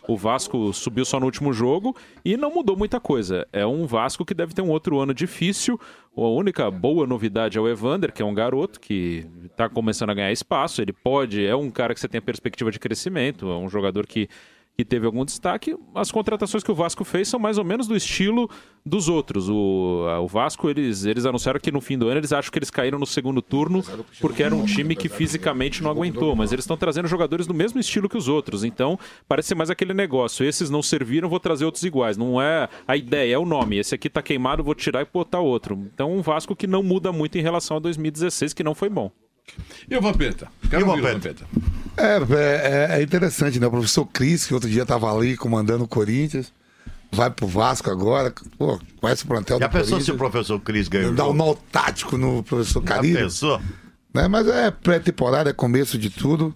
O Vasco subiu só no último jogo e não mudou muita coisa. É um Vasco que deve ter um outro ano difícil. A única boa novidade é o Evander, que é um garoto que está começando a ganhar espaço. Ele pode, é um cara que você tem a perspectiva de crescimento, é um jogador que, que teve algum destaque. As contratações que o Vasco fez são mais ou menos do estilo dos outros. O, o Vasco, eles, eles anunciaram que no fim do ano eles acham que eles caíram no segundo turno porque era um time que fisicamente não aguentou, mas eles estão trazendo jogadores do mesmo estilo que os outros, então parece ser mais aquele negócio, esses não serviram, vou trazer outros iguais, não é a ideia, é o nome, esse aqui tá queimado, vou tirar e botar outro. Então um Vasco que não muda muito em relação a dois mil e dezesseis, que não foi bom. E o Vampeta? Quero E o ouvir Vampeta? É, é, é interessante, né? O professor Cris, que outro dia estava ali comandando o Corinthians, vai pro Vasco agora, pô, conhece o plantel Já do pensou Corinthians. se o professor Cris ganhou? Dá um nó tático no professor Já Carilho. pensou? Né? Mas é pré-temporada, é começo de tudo.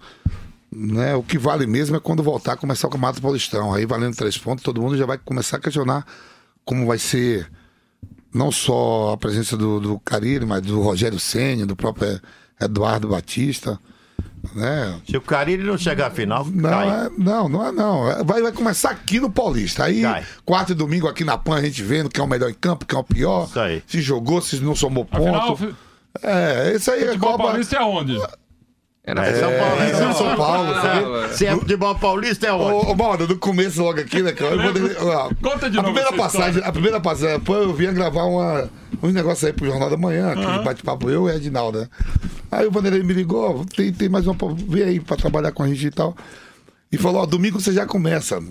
Né? O que vale mesmo é quando voltar a começar o Campeonato Paulistão. Aí valendo três pontos, todo mundo já vai começar a questionar como vai ser não só a presença do, do Carilho, mas do Rogério Ceni, do próprio Eduardo Batista. Né? Se o Carilho não chegar à final, não, cai. É, não, não é não. Vai, vai começar aqui no Paulista. Aí, Cai. quarto e domingo aqui na Pan, a gente vendo quem é o melhor em campo, quem é o pior. Se jogou, se não somou ponto. Afinal, é, esse aí é futebol Copa... paulista é onde? É, é São Paulo, é, São, São Paulo. É, se é futebol paulista é onde? Ô, ô Mauro, no começo logo aqui, né, cara? Eu vou, ó, Conta de a novo primeira essa passagem, história. a primeira passagem, pô, eu vinha gravar uma, uns negócios aí pro Jornal da Manhã, aquele Uhum. bate-papo eu e a Edinaldo, né? Aí o Vanderlei me ligou, tem, tem mais uma pra vir aí pra trabalhar com a gente e tal. E falou, ó, domingo você já começa.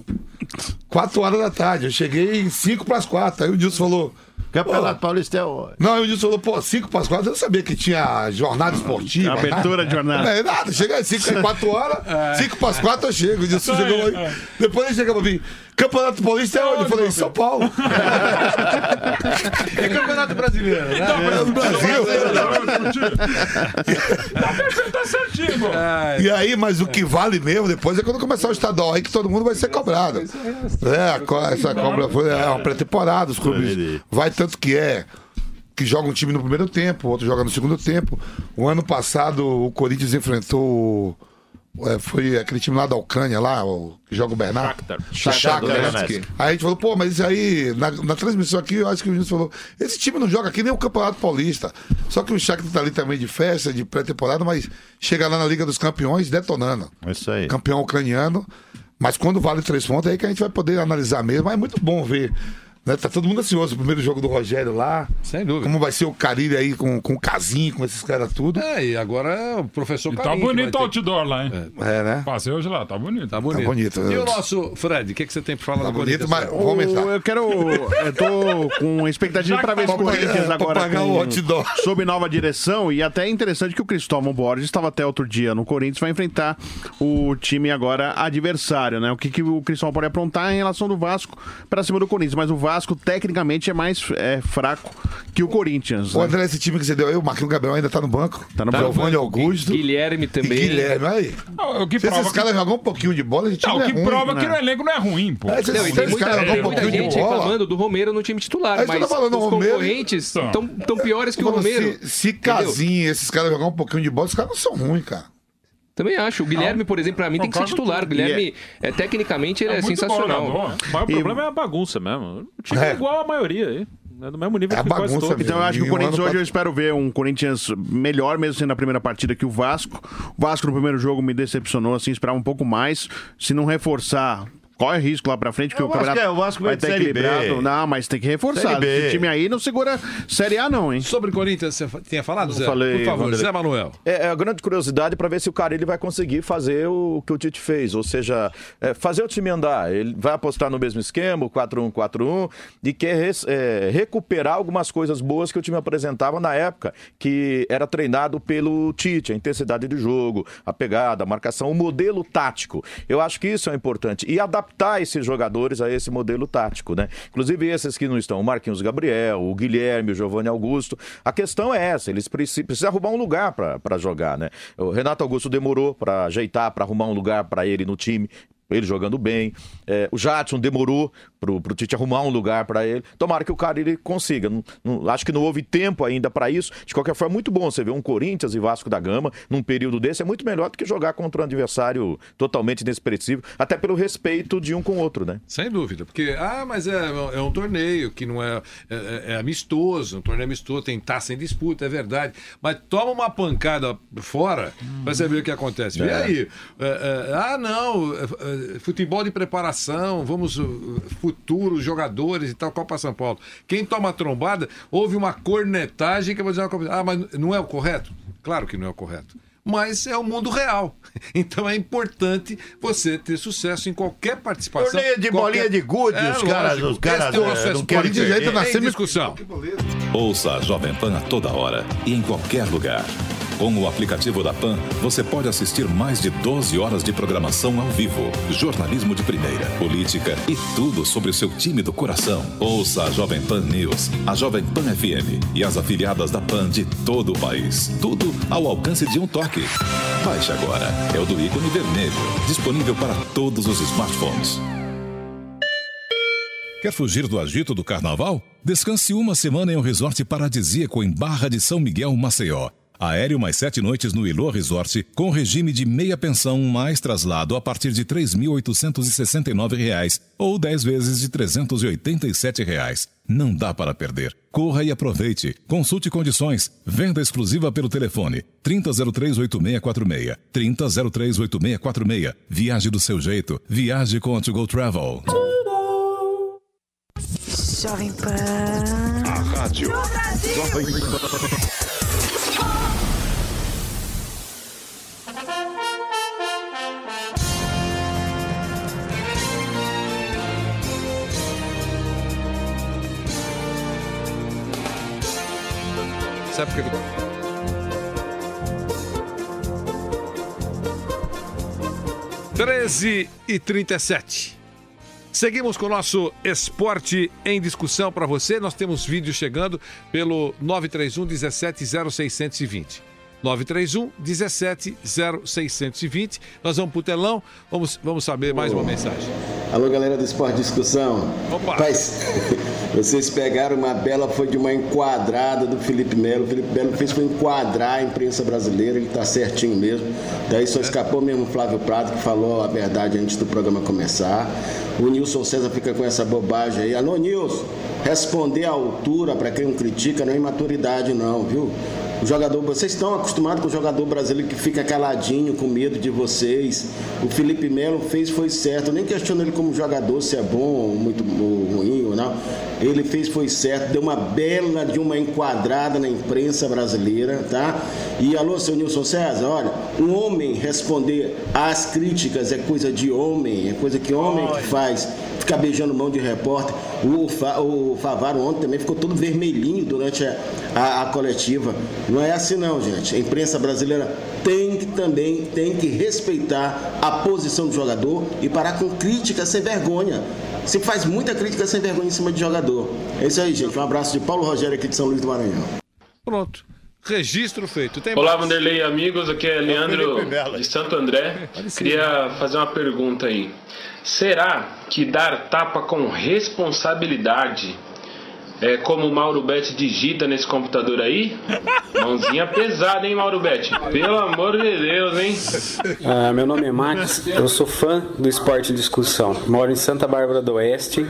Quatro horas da tarde. Eu cheguei cinco pras quatro. Aí o Dilson falou... Campeonato Paulista é onde? Não, aí o Dilson falou, pô, cinco pras quatro, eu não sabia que tinha jornada esportiva. Abertura nada. de jornada. Não é nada, chega às cinco, quatro horas, cinco pras quatro eu chego. O Dilson chegou aí. Depois ele chegou pra mim, Campeonato Paulista é onde? Eu falei, São Paulo. É Campeonato Brasileiro, né? É no Brasil. Tá certinho, pô. E aí, mas o que vale mesmo depois é quando começar o estadual aí que todo mundo vai ser cobrado. É, a co- essa cobra foi é uma pré-temporada, os clubes vai tanto que é que joga um time no primeiro tempo, o outro joga no segundo tempo. O ano passado o Corinthians enfrentou é, foi aquele time lá da Ucrânia lá, o, que joga o Bernardo. Shakhtar. Shakhtar, Donetsk. né? Aí a gente falou, pô, mas isso aí, na, na transmissão aqui, eu acho que o Vinícius falou, esse time não joga aqui nem o Campeonato Paulista. Só que o Shakhtar tá ali também de festa, de pré-temporada, mas chega lá na Liga dos Campeões detonando. Isso aí. Campeão ucraniano. Mas quando vale três pontos, é aí que a gente vai poder analisar mesmo. Mas é muito bom ver. Né? Tá todo mundo ansioso. O primeiro jogo do Rogério lá. Sem dúvida. Como vai ser o Carilho aí com, com o Casinho, com esses caras tudo. É, e agora é o professor E tá Carinho que bonito o vai ter- outdoor lá, hein? É, né? Passei hoje lá, tá bonito. Tá bonito. Tá bonito, E né? o nosso Fred, o que, que você tem pra falar Tá do bonito, Corinthians? mas Fred? vamos aumentar. Eu quero. Eu tô com expectativa para ver esse Pra pagar- Corinthians pra agora pagar com, o outdoor. sob nova direção. E até é interessante que o Cristóvão Borges estava até outro dia no Corinthians, vai enfrentar o time agora adversário, né? O que, que o Cristóvão pode aprontar em relação do Vasco para cima do Corinthians. Mas o Vasco, tecnicamente, é mais é, fraco que o Corinthians. O Né? André, esse time que você deu aí, o Marquinhos Gabriel ainda tá no banco. Tá no Tá banco. Giovanni Augusto. Guilherme E também. Guilherme, aí. Não, o que Se prova esses que- caras jogam um pouquinho de bola, esse time Não, o é que ruim, prova né? que o elenco não é ruim, pô. É, esses- Não, e esses tem muita, caras jogam tem um muita pouquinho de gente bola. reclamando do Romero no time titular, É isso que mas eu tô falando, os o Romero- concorrentes estão tão piores que o Falando, Romero. Se, se Casinho, esses caras jogar um pouquinho de bola, esses caras não são ruins, cara. Também acho. O Guilherme, por exemplo, pra mim tem que ser Concordo titular. O com- Guilherme, é, tecnicamente, ele é, É muito bom sensacional. jogador. O maior problema é a bagunça mesmo. O time é, É. igual a maioria aí. É do mesmo nível É a que quase bagunça todos. mesmo. Então eu acho que o Em um Corinthians ano hoje pra- eu espero ver um Corinthians melhor, mesmo sendo a primeira partida que o Vasco. O Vasco no primeiro jogo me decepcionou, assim, esperava um pouco mais. Se não reforçar, corre risco lá pra frente, porque É, o o Vasco campeonato é- o Vasco vai vem de estar Série B. equilibrado. Não, mas tem que reforçar. Série B. Esse time aí não segura Série A não, hein? Sobre Corinthians, você fa- tinha falado, Zé? falei, Por favor, Vanderlei. Zé Manuel. É, é a grande curiosidade para ver se o Carille vai conseguir fazer o que o Tite fez, ou seja, é, fazer o time andar. Ele vai apostar no mesmo esquema, o quatro um quatro um, e quer res- é, recuperar algumas coisas boas que o time apresentava na época, que era treinado pelo Tite, a intensidade de jogo, a pegada, a marcação, o modelo tático. Eu acho que isso é importante. E adaptar esses jogadores a esse modelo tático, né? Inclusive esses que não estão, o Marquinhos Gabriel, o Guilherme, o Giovanni Augusto. A questão é essa, eles precisam, precisam arrumar um lugar para jogar, né? O Renato Augusto demorou para ajeitar, para arrumar um lugar para ele no time. ele jogando bem. É, o Jadson demorou pro, pro Tite arrumar um lugar para ele. Tomara que o cara ele consiga. Não, não, acho que não houve tempo ainda para isso. De qualquer forma, muito bom você ver um Corinthians e Vasco da Gama num período desse. É muito melhor do que jogar contra um adversário totalmente inexpressivo, até pelo respeito de um com o outro, né? Sem dúvida, porque, ah, mas é, é um torneio que não é, é, é amistoso, um torneio amistoso, tem taça em disputa, é verdade. Mas toma uma pancada fora hum. pra você ver o que acontece. É. E aí? É, é, ah, não, é, é, futebol de preparação, vamos, futuros jogadores e tal, Copa São Paulo. Quem toma trombada, houve uma cornetagem que eu vou dizer uma coisa. Ah, mas não é o correto? Claro que não é o correto. Mas é o mundo real. Então é importante você ter sucesso em qualquer participação. Torneio de qualquer... bolinha de gude, é, os caras lógico, os caras é, não querem direito na discussão. Ouça a Jovem Pan a toda hora e em qualquer lugar. Com o aplicativo da Pan, você pode assistir mais de doze horas de programação ao vivo, jornalismo de primeira, política e tudo sobre o seu time do coração. Ouça a Jovem Pan News, a Jovem Pan F M e as afiliadas da Pan de todo o país. Tudo ao alcance de um toque. Baixe agora. É o do ícone vermelho, disponível para todos os smartphones. Quer fugir do agito do carnaval? Descanse uma semana em um resort paradisíaco em Barra de São Miguel, Maceió. Aéreo mais sete noites no Ilô Resort, com regime de meia pensão mais traslado a partir de três mil oitocentos e sessenta e nove reais ou dez vezes de trezentos e oitenta e sete reais. Não dá para perder. Corra e aproveite. Consulte condições. Venda exclusiva pelo telefone trinta zero três oito seis quatro seis. trinta zero três oito seis quatro seis. Viaje do seu jeito. Viaje com a To Go Travel. Jovem Pan. A rádio. Jovem Pan. Sabe por que treze e trinta e sete. Seguimos com o nosso Esporte em Discussão para você. Nós temos vídeo chegando pelo nove três um, dezessete zero seiscentos e vinte. nove três um, dezessete zero seiscentos e vinte. Nós vamos pro telão, vamos, vamos saber mais uma mensagem. Alô, galera do Esporte Discussão. Opa! Rapaz, vocês pegaram uma bela, foi de uma enquadrada do Felipe Melo. O Felipe Melo fez foi enquadrar a imprensa brasileira, ele tá certinho mesmo. Daí só escapou mesmo o Flávio Prado, que falou a verdade antes do programa começar. O Nilson César fica com essa bobagem aí. Alô, Nilson, responder à altura para quem não critica não é imaturidade não, viu? O jogador, vocês estão acostumados com o jogador brasileiro que fica caladinho, com medo de vocês. O Felipe Melo fez, foi certo. Eu nem questiono ele como jogador, se é bom ou muito ou ruim ou não. Ele fez, foi certo. Deu uma bela de uma enquadrada na imprensa brasileira, tá? E alô, seu Nilson César, olha, um homem responder às críticas é coisa de homem, é coisa que homem que faz. Ficar beijando mão de repórter. O, Fa, o Favaro ontem também ficou todo vermelhinho durante a, a, a coletiva. Não é assim não, gente. A imprensa brasileira tem que também tem que respeitar a posição do jogador e parar com crítica sem vergonha. Se faz muita crítica sem vergonha em cima de jogador. É isso aí, gente. Um abraço de Paulo Rogério aqui de São Luís do Maranhão. Pronto. Registro feito. Tem Olá, mais? Vanderlei, amigos. Aqui é Leandro de Santo André. Queria fazer uma pergunta aí. Será que dar tapa com responsabilidade é como o Mauro Betti digita nesse computador aí? Mãozinha pesada, hein, Mauro Betti? Pelo amor de Deus, hein? Ah, meu nome é Max, eu sou fã do Esporte em Discussão. Moro em Santa Bárbara do Oeste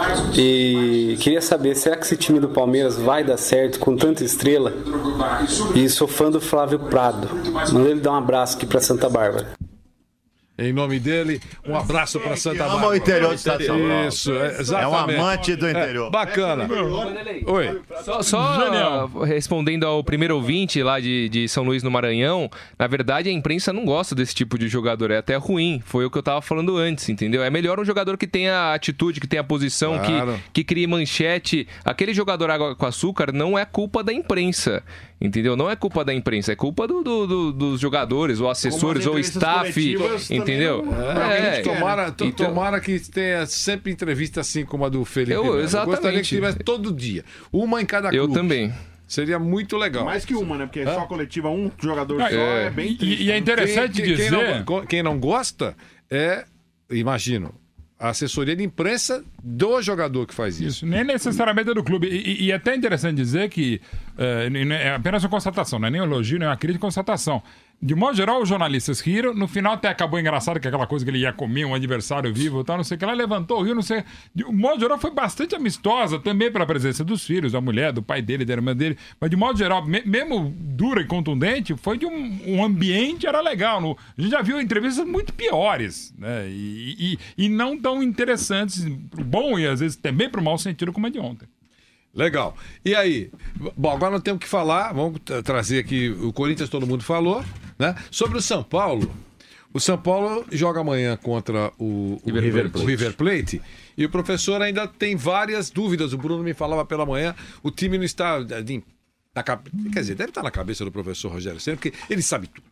e queria saber, será que esse time do Palmeiras vai dar certo com tanta estrela? E sou fã do Flávio Prado. Manda ele dar um abraço aqui pra Santa Bárbara. Em nome dele, um abraço para Santa Bárbara. Ama o interior do estado de São Paulo. Isso, é, exatamente. É um amante do interior. É, bacana. Oi. Só, só respondendo ao primeiro ouvinte lá de, de São Luís no Maranhão, na verdade a imprensa não gosta desse tipo de jogador, é até ruim. Foi o que eu tava falando antes, entendeu? É melhor um jogador que tenha atitude, que tenha posição, Claro. que, que crie manchete. Aquele jogador água com açúcar não é culpa da imprensa. Entendeu? Não é culpa da imprensa, é culpa do, do, do, dos jogadores, ou assessores, ou staff, entendeu? É, é, tomara, to, então, tomara que tenha sempre entrevista assim como a do Felipe. Eu, Melo. exatamente. Eu gostaria que tivesse todo dia. Uma em cada Eu clube. também. Seria muito legal. Mais que uma, né? Porque Hã? só coletiva, um jogador Ah, só é. é bem triste. E, e é interessante quem, quem, dizer... Quem não, quem não gosta é imagino, a assessoria de imprensa do jogador que faz isso. Isso, nem necessariamente do clube. E, e é até interessante dizer que é, é apenas uma constatação, não é nem um elogio, nem uma crítica, constatação. De modo geral, os jornalistas riram. No final até acabou engraçado, que aquela coisa que ele ia comer um adversário vivo e tal, não sei o que lá, levantou, riu, não sei. De modo geral, foi bastante amistosa também pela presença dos filhos, da mulher, do pai dele, da irmã dele. Mas de modo geral, me, mesmo dura e contundente, foi de um, um ambiente, era legal. No, a gente já viu entrevistas muito piores, né? E, e, e não tão interessantes, pro bom e às vezes também pro mau sentido como a de ontem. Legal. E aí? Bom, agora nós temos que falar, vamos tra- trazer aqui, o Corinthians todo mundo falou, né? Sobre o São Paulo. O São Paulo joga amanhã contra o, o, River, Plate. o River Plate. E o professor ainda tem várias dúvidas. O Bruno me falava pela manhã, o time não está... Na, quer dizer, deve estar na cabeça do professor Rogério Ceni, porque ele sabe tudo.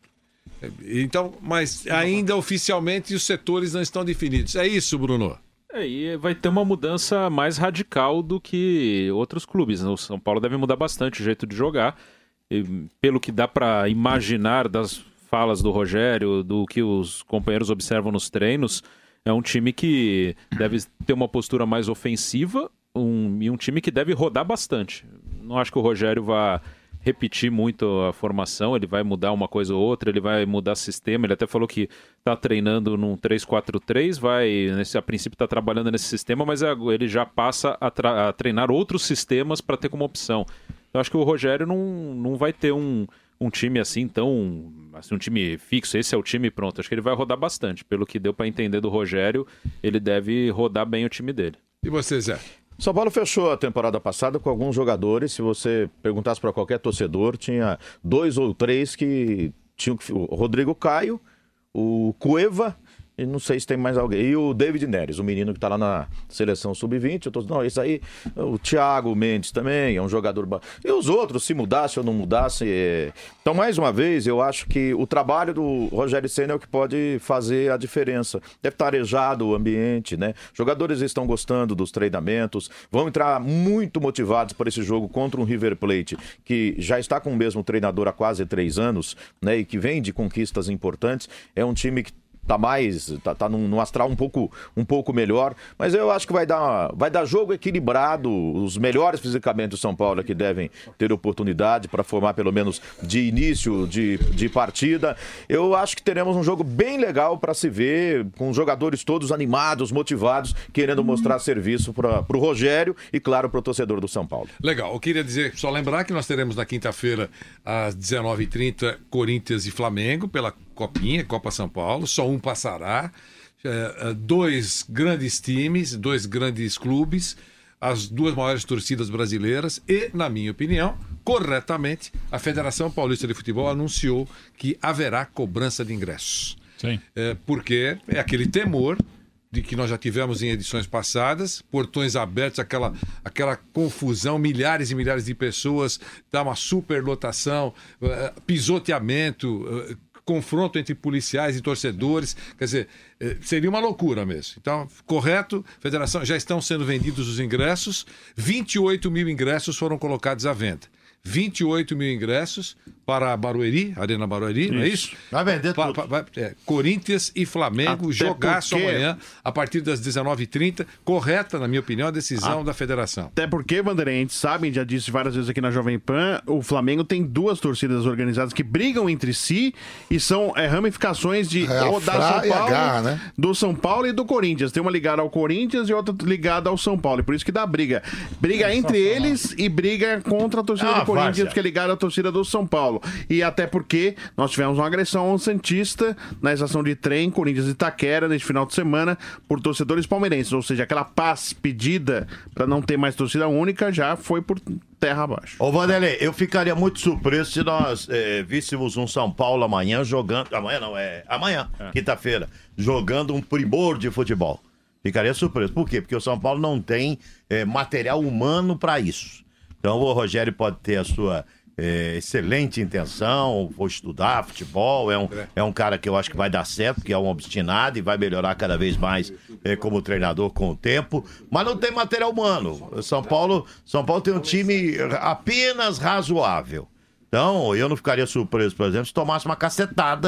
Então, mas ainda oficialmente os setores não estão definidos. É isso, Bruno? É, e vai ter uma mudança mais radical do que outros clubes. O São Paulo deve mudar bastante o jeito de jogar. E, pelo que dá para imaginar das falas do Rogério, do que os companheiros observam nos treinos, é um time que deve ter uma postura mais ofensiva um, e um time que deve rodar bastante. Não acho que o Rogério vá repetir muito a formação, ele vai mudar uma coisa ou outra, ele vai mudar sistema, ele até falou que está treinando num três quatro três, vai, nesse, a princípio está trabalhando nesse sistema, mas ele já passa a, tra- a treinar outros sistemas para ter como opção. Eu acho que o Rogério não, não vai ter um, um time assim tão, assim, um time fixo, esse é o time pronto, acho que ele vai rodar bastante, pelo que deu para entender do Rogério, ele deve rodar bem o time dele. E você, Zé? São Paulo fechou a temporada passada com alguns jogadores. Se você perguntasse para qualquer torcedor, tinha dois ou três que tinham que... O Rodrigo Caio, o Cueva, e não sei se tem mais alguém. E o David Neres, o menino que está lá na seleção sub vinte. Eu tô... Não, esse aí, o Thiago Mendes também, é um jogador... E os outros, se mudasse ou não mudasse... É... Então, mais uma vez, eu acho que o trabalho do Rogério Ceni é o que pode fazer a diferença. Deve estar arejado o ambiente, né? Jogadores estão gostando dos treinamentos, vão entrar muito motivados para esse jogo contra um River Plate, que já está com o mesmo treinador há quase três anos, né? E que vem de conquistas importantes. É um time que tá mais, tá, tá num, num astral um pouco, um pouco melhor, mas eu acho que vai dar, vai dar jogo equilibrado, os melhores fisicamente do São Paulo que devem ter oportunidade para formar pelo menos de início de, de partida. Eu acho que teremos um jogo bem legal para se ver, com os jogadores todos animados, motivados, querendo mostrar serviço para o Rogério e claro para o torcedor do São Paulo. Legal, eu queria dizer, só lembrar que nós teremos na quinta-feira às dezenove e trinta Corinthians e Flamengo pela Copinha, Copa São Paulo, só um passará, é, dois grandes times, dois grandes clubes, as duas maiores torcidas brasileiras e, na minha opinião, corretamente, a Federação Paulista de Futebol anunciou que haverá cobrança de ingressos. Sim. É, porque é aquele temor de que nós já tivemos em edições passadas, portões abertos, aquela, aquela confusão, milhares e milhares de pessoas, dá uma superlotação, uh, pisoteamento, uh, confronto entre policiais e torcedores, quer dizer, seria uma loucura mesmo. Então, correto, federação, já estão sendo vendidos os ingressos, vinte e oito mil ingressos foram colocados à venda. vinte e oito mil ingressos para a Barueri, Arena Barueri, isso. Não é isso? Vai vender tudo. Pa, pa, é, Corinthians e Flamengo, Até jogaço porque... amanhã, a partir das dezenove e trinta. Correta, na minha opinião, a decisão ah. da federação. Até porque, Vanderlei, a gente sabe, já disse várias vezes aqui na Jovem Pan, o Flamengo tem duas torcidas organizadas que brigam entre si e são é, ramificações de é, ou da São Paulo, H, né? do São Paulo e do Corinthians. Tem uma ligada ao Corinthians e outra ligada ao São Paulo. E por isso que dá briga. Briga é, entre eles e briga contra a torcida ah, do Corinthians, várzea. Que é ligada à torcida do São Paulo. E até porque nós tivemos uma agressão ao Santista na estação de trem Corinthians Itaquera neste final de semana por torcedores palmeirenses, ou seja, aquela paz pedida para não ter mais torcida única já foi por terra abaixo. Ô Vanderlei, eu ficaria muito surpreso se nós é, víssemos um São Paulo amanhã jogando, amanhã não, é amanhã, é. quinta-feira, jogando um primor de futebol. Ficaria surpreso. Por quê? Porque o São Paulo não tem é, material humano para isso. Então o Rogério pode ter a sua É, excelente intenção, vou estudar futebol, é um, é um cara que eu acho que vai dar certo, que é um obstinado e vai melhorar cada vez mais é, como treinador com o tempo, mas não tem material humano. São Paulo, São Paulo tem um time apenas razoável. Então, eu não ficaria surpreso, por exemplo, se tomasse uma cacetada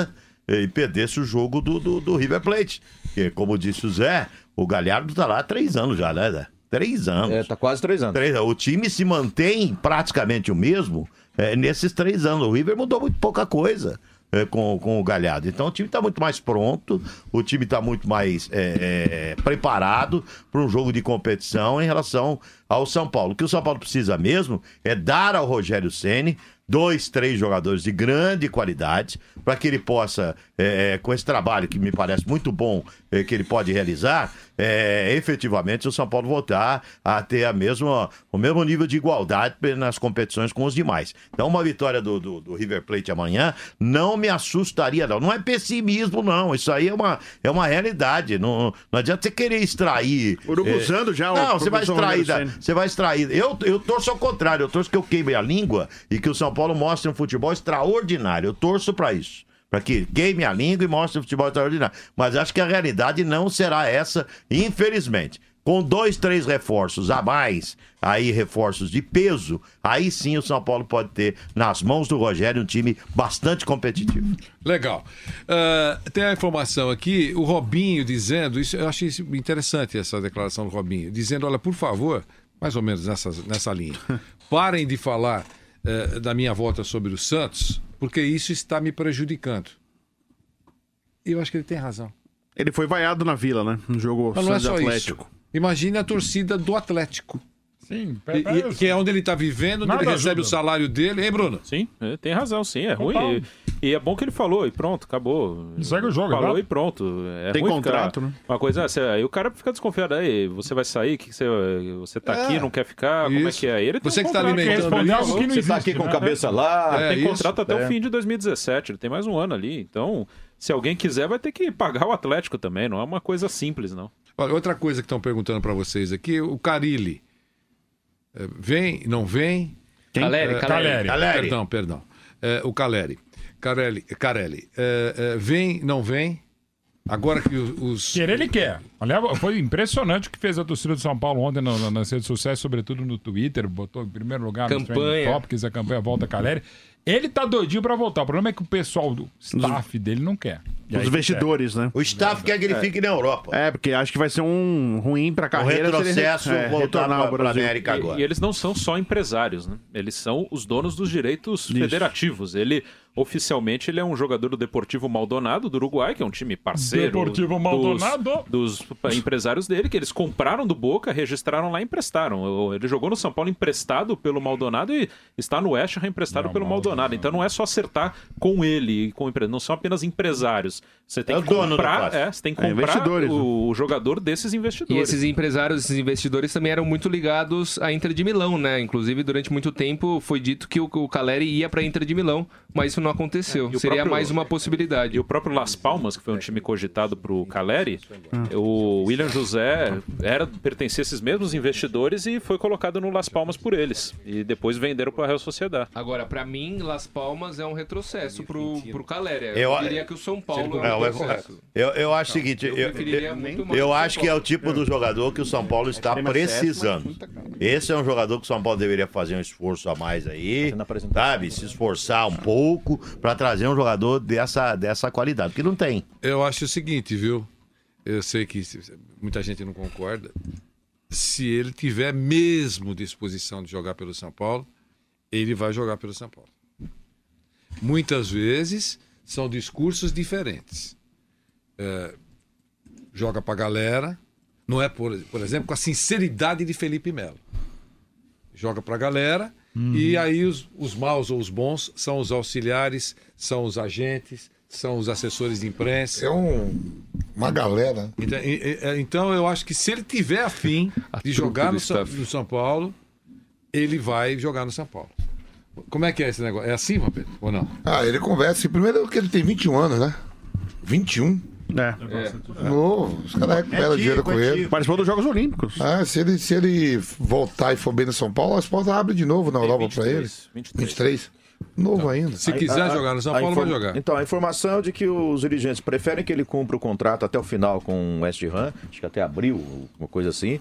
e perdesse o jogo do, do, do River Plate. Que, como disse o Zé, o Galhardo tá lá há três anos já, né, Zé? Três anos. É, tá quase três anos. Três, o time se mantém praticamente o mesmo é, nesses três anos. O River mudou muito pouca coisa é, com, com o Galhardo. Então o time está muito mais pronto, o time está muito mais é, é, preparado para um jogo de competição em relação ao São Paulo. O que o São Paulo precisa mesmo é dar ao Rogério Ceni dois, três jogadores de grande qualidade, para que ele possa, é, com esse trabalho que me parece muito bom, é, que ele pode realizar, é, efetivamente o São Paulo voltar a ter a mesma, o mesmo nível de igualdade nas competições com os demais. Então uma vitória do, do, do River Plate amanhã não me assustaria, não. Não é pessimismo, não. Isso aí é uma, é uma realidade. Não, não adianta você querer extrair... Urubuzando é... já o Não, você vai extrair... Da, Ceni. você vai extrair... Eu, eu torço ao contrário. Eu torço que eu queime a língua e que o São Paulo mostre um futebol extraordinário. Eu torço para isso. Para que queime a língua e mostre um futebol extraordinário. Mas acho que a realidade não será essa, infelizmente. Com dois, três reforços a mais, aí reforços de peso, aí sim o São Paulo pode ter nas mãos do Rogério um time bastante competitivo. Legal. Uh, tem a informação aqui, o Robinho dizendo, isso, eu achei interessante essa declaração do Robinho, dizendo, olha, por favor, mais ou menos nessa, nessa linha, parem de falar uh, da minha volta sobre o Santos, porque isso está me prejudicando. E eu acho que ele tem razão. Ele foi vaiado na Vila, né? No jogo Mas não é só Atlético. Isso. Imagine a torcida do Atlético. Sim, e, e, que é onde ele está vivendo, onde Nada ele recebe ajuda. o salário dele, hein, Bruno? Sim, tem razão, sim, é ruim. E, e é bom que ele falou, e pronto, acabou. Segue o jogo, Falou exato. e pronto. É Tem ruim contrato, ficar... né? Uma coisa, assim, aí o cara fica desconfiado, aí você vai sair, que que você, você tá É, aqui, não quer ficar, como é isso. que é? Ele tem Você um que tá contrato, alimentando responder isso, algo que não Você existe, tá aqui com né? cabeça lá. É, tem isso. contrato até É. o fim de dois mil e dezessete, ele tem mais um ano ali, então se alguém quiser vai ter que pagar o Atlético também, não é uma coisa simples, não. Olha, outra coisa que estão perguntando para vocês aqui, o Carille. É, vem, não vem? Caleri, É, Caleri. Caleri. Perdão, perdão. É, o Caleri. Carelli, Carelli. É, é, vem, não vem? Agora que os... os... Querer ele quer. Aliás, foi impressionante o que fez a torcida do São Paulo ontem no, no, nas redes sociais, sobretudo no Twitter, botou em primeiro lugar no Campanha. Trending Topics, a campanha Volta Caleri. Ele tá doidinho pra voltar. O problema é que o pessoal do staff dele não quer. E aí Os investidores, né? O staff quer que ele fique na Europa. É, porque acho que vai ser um ruim pra O carreira. se ele re- retrocesso é, voltar retornar ao para a Brasil. América E, agora. e eles não são só empresários, né? Eles são os donos dos direitos federativos. Ele, oficialmente, ele é um jogador do Deportivo Maldonado, do Uruguai, que é um time parceiro Deportivo dos- Maldonado. dos, empresários dele, que eles compraram do Boca, registraram lá e emprestaram. Ele jogou no São Paulo emprestado pelo Maldonado e está no West Ham emprestado Não, pelo Maldonado. Maldonado. Então não é só acertar com ele, com o empre- não são apenas empresários. Você tem É o que dono do comprar, negócio. é, você tem que É, comprar investidores, o, o jogador desses E investidores. esses empresários, esses investidores também eram muito ligados à Inter de Milão, né? Inclusive, durante muito tempo foi dito que o, o Caleri ia para a Inter de Milão, mas isso não aconteceu. É, e o Seria próprio- mais uma possibilidade. E o próprio Las Palmas, que foi um time cogitado para o Caleri, o William José era, pertencia a esses mesmos investidores e foi colocado no Las Palmas por eles. E depois venderam para a Real Sociedade. Agora, para mim, Las Palmas é um retrocesso pro, pro Caleri. Eu- Eu diria que o São Paulo é Não, um eu, retrocesso. eu, eu acho o seguinte, eu, preferiria eu, muito mais eu o São acho que é o tipo do jogador que o São Paulo está precisando. Esse é um jogador que o São Paulo deveria fazer um esforço a mais aí, sabe? Se esforçar um pouco para trazer um jogador dessa, dessa qualidade, porque não tem. Eu acho o seguinte, viu? Eu sei que muita gente não concorda. Se ele tiver mesmo disposição de jogar pelo São Paulo, ele vai jogar pelo São Paulo. Muitas vezes são discursos diferentes. É, joga pra galera, não é, por, por exemplo, com a sinceridade de Felipe Melo. Joga pra galera e aí os, os maus ou os bons são os auxiliares, são os agentes, são os assessores de imprensa. É um, uma galera. Então, e- e- então eu acho que se ele tiver afim de jogar no São, no São Paulo, ele vai jogar no São Paulo. Como é que é esse negócio? É assim, Pedro? Ou não? Ah, ele conversa. Primeiro que ele tem vinte e um anos, né? vinte e um. É. Novo. Os caras recuperam É dinheiro tico, com é ele. tico. Participou dos Jogos Olímpicos. Ah, se ele, se ele voltar e for bem no São Paulo, as portas abrem de novo na Europa pra ele. vinte e três. Novo ainda. Se quiser jogar no São a Paulo, vai inform- jogar. Então, a informação é de que os dirigentes preferem que ele cumpra o contrato até o final com o West Ham, acho que até abril, uma coisa assim,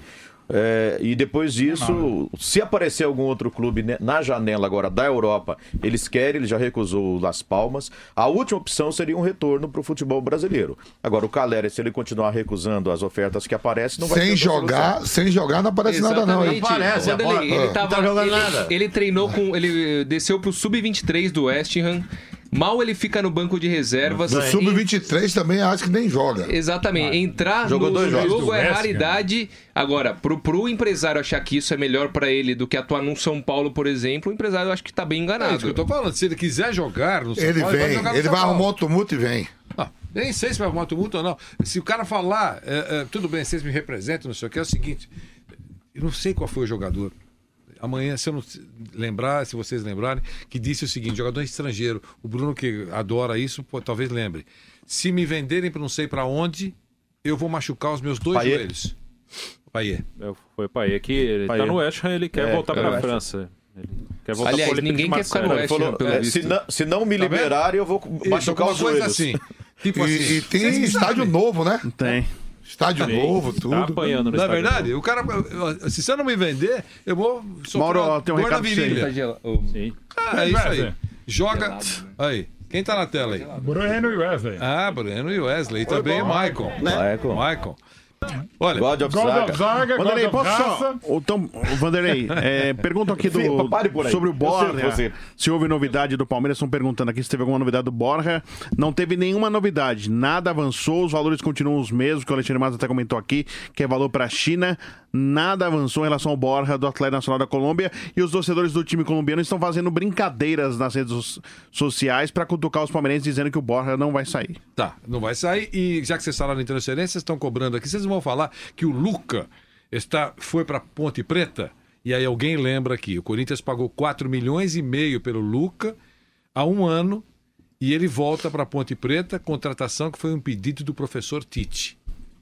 É, e depois disso, se aparecer algum outro clube na janela agora da Europa, eles querem, ele já recusou o Las Palmas. A última opção seria um retorno para o futebol brasileiro. Agora, o Calera, se ele continuar recusando as ofertas que aparecem, não vai sem ter jogar, sem jogar não aparece nada não. Exatamente. Não aparece, Ele, agora, ele, ah. tava, não tá jogando ele, nada. ele treinou com, ele desceu pro sub vinte e três do West Ham. Mal ele fica no banco de reservas. No sub vinte e três também acho que nem joga. Exatamente. Entrar Jogou no dois jogos jogo do é West, raridade. Agora, pro, pro empresário achar que isso é melhor pra ele do que atuar no São Paulo, por exemplo, o empresário eu acho que tá bem enganado. É isso que eu tô falando. Se ele quiser jogar no São Ele Paulo, vem, ele vai, jogar no ele São vai Paulo. arrumar o tumulto e vem. Ah, nem sei se vai arrumar tumulto ou não. Se o cara falar, é, é, tudo bem, vocês me representam, não sei o que, é o seguinte, eu não sei qual foi o jogador. Amanhã, se eu não lembrar, se vocês lembrarem, que disse o seguinte, jogador estrangeiro, o Bruno que adora isso, pô, talvez lembre. Se me venderem para não sei para onde, eu vou machucar os meus dois Payet. joelhos. Paier. Foi o Paier que ele Payet. tá no West Ham, ele quer É, voltar é, para é. a França. Ele quer voltar Aliás, pro Olympique ninguém de quer ficar no Marseille. West Ham, Falou, pelo é, visto. se, não, se não me Tá vendo? liberarem, eu vou Isso, machucar alguma os coisa joelhos. assim. Tipo E, assim. e tem Vocês que estádio sabem. novo, né? Tem. Estádio Sim, novo, tá tudo. apanhando no Não é estádio verdade? novo. O cara, se você não me vender, eu vou sofrer Mauro, uma tem um dor na recado pra você. virilha. Sim. Ah, é isso aí. Joga. Aí. Quem tá na tela aí? Breno e Wesley. Ah, Breno e Wesley. E também o Michael. Michael. Michael. Olha, God of God Saga. of Zaga, God Vanderlei, of posso Raça. só? Então, Vanderlei, é, perguntam aqui do, Fih, pare por aí. sobre o Eu Borja. sei você. Se houve novidade do Palmeiras, estão perguntando aqui se teve alguma novidade do Borja. Não teve nenhuma novidade, nada avançou, os valores continuam os mesmos, que o Alexandre Matos até comentou aqui, que é valor para a China. Nada avançou em relação ao Borja do Atlético Nacional da Colômbia. E os torcedores do time colombiano estão fazendo brincadeiras nas redes sociais para cutucar os palmeirenses, dizendo que o Borja não vai sair. tá, não vai sair. E já que vocês falaram em transferência, vocês estão cobrando aqui. Vocês vão falar que o Luca está, foi para Ponte Preta. E aí alguém lembra aqui, o Corinthians pagou quatro milhões e meio pelo Luca há um ano. E ele volta para Ponte Preta, contratação que foi um pedido do professor Tite.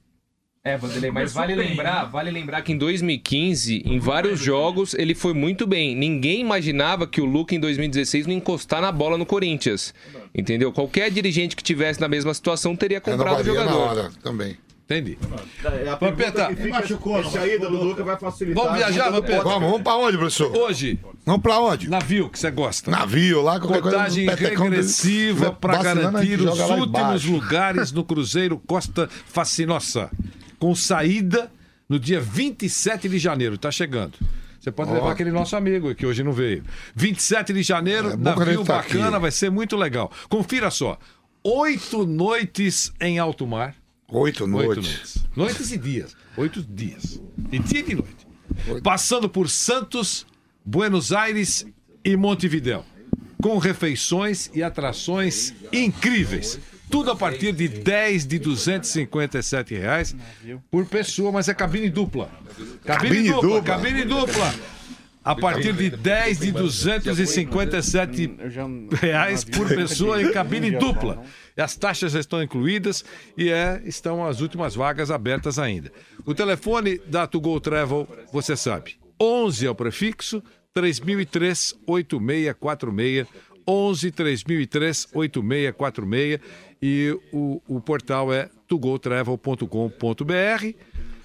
É, Vanderlei, mas vale lembrar, vale lembrar que em dois mil e quinze, em vários jogos, ele foi muito bem. Ninguém imaginava que o Luca em dois mil e dezesseis não encostar na bola no Corinthians. Entendeu? Qualquer dirigente que tivesse na mesma situação teria comprado o Renovaria na jogador. hora também. Entendi. É, a Vampeta, pergunta que fica, machucou, essa ida do Luca vai facilitar. vamos viajar, a vida do Vampeta? Vamos, vamos pra onde, professor? Hoje, Vamos pra onde? navio que você gosta. Navio lá, qualquer coisa. Contagem petecão dele. regressiva para Vacilando, a garantir gente os joga lá últimos embaixo. lugares no Cruzeiro Costa Fascinosa. Com saída no dia vinte e sete de janeiro. Tá chegando. Você pode Ó. levar aquele nosso amigo que hoje não veio. vinte e sete de janeiro, É bom que a navio gente tá bacana, aqui. vai ser muito legal. Confira só. Oito noites em alto mar. Oito Oito noites. noites. Noites e dias. Oito dias. E dia e de noite. Passando por Santos, Buenos Aires e Montevidéu. Com refeições e atrações incríveis. Tudo a partir de dez de duzentos e cinquenta e sete reais por pessoa, mas é cabine dupla. Cabine, Cabine dupla, dupla. cabine dupla. A partir de dez de duzentos e cinquenta e sete reais por pessoa em cabine dupla. As taxas já estão incluídas e é, estão as últimas vagas abertas ainda. O telefone da To Go Travel, você sabe, onze é o prefixo, três mil e três, oito seis quatro seis, onze, três mil e três, oito seis quatro seis e o, o portal é to go travel ponto com ponto b r.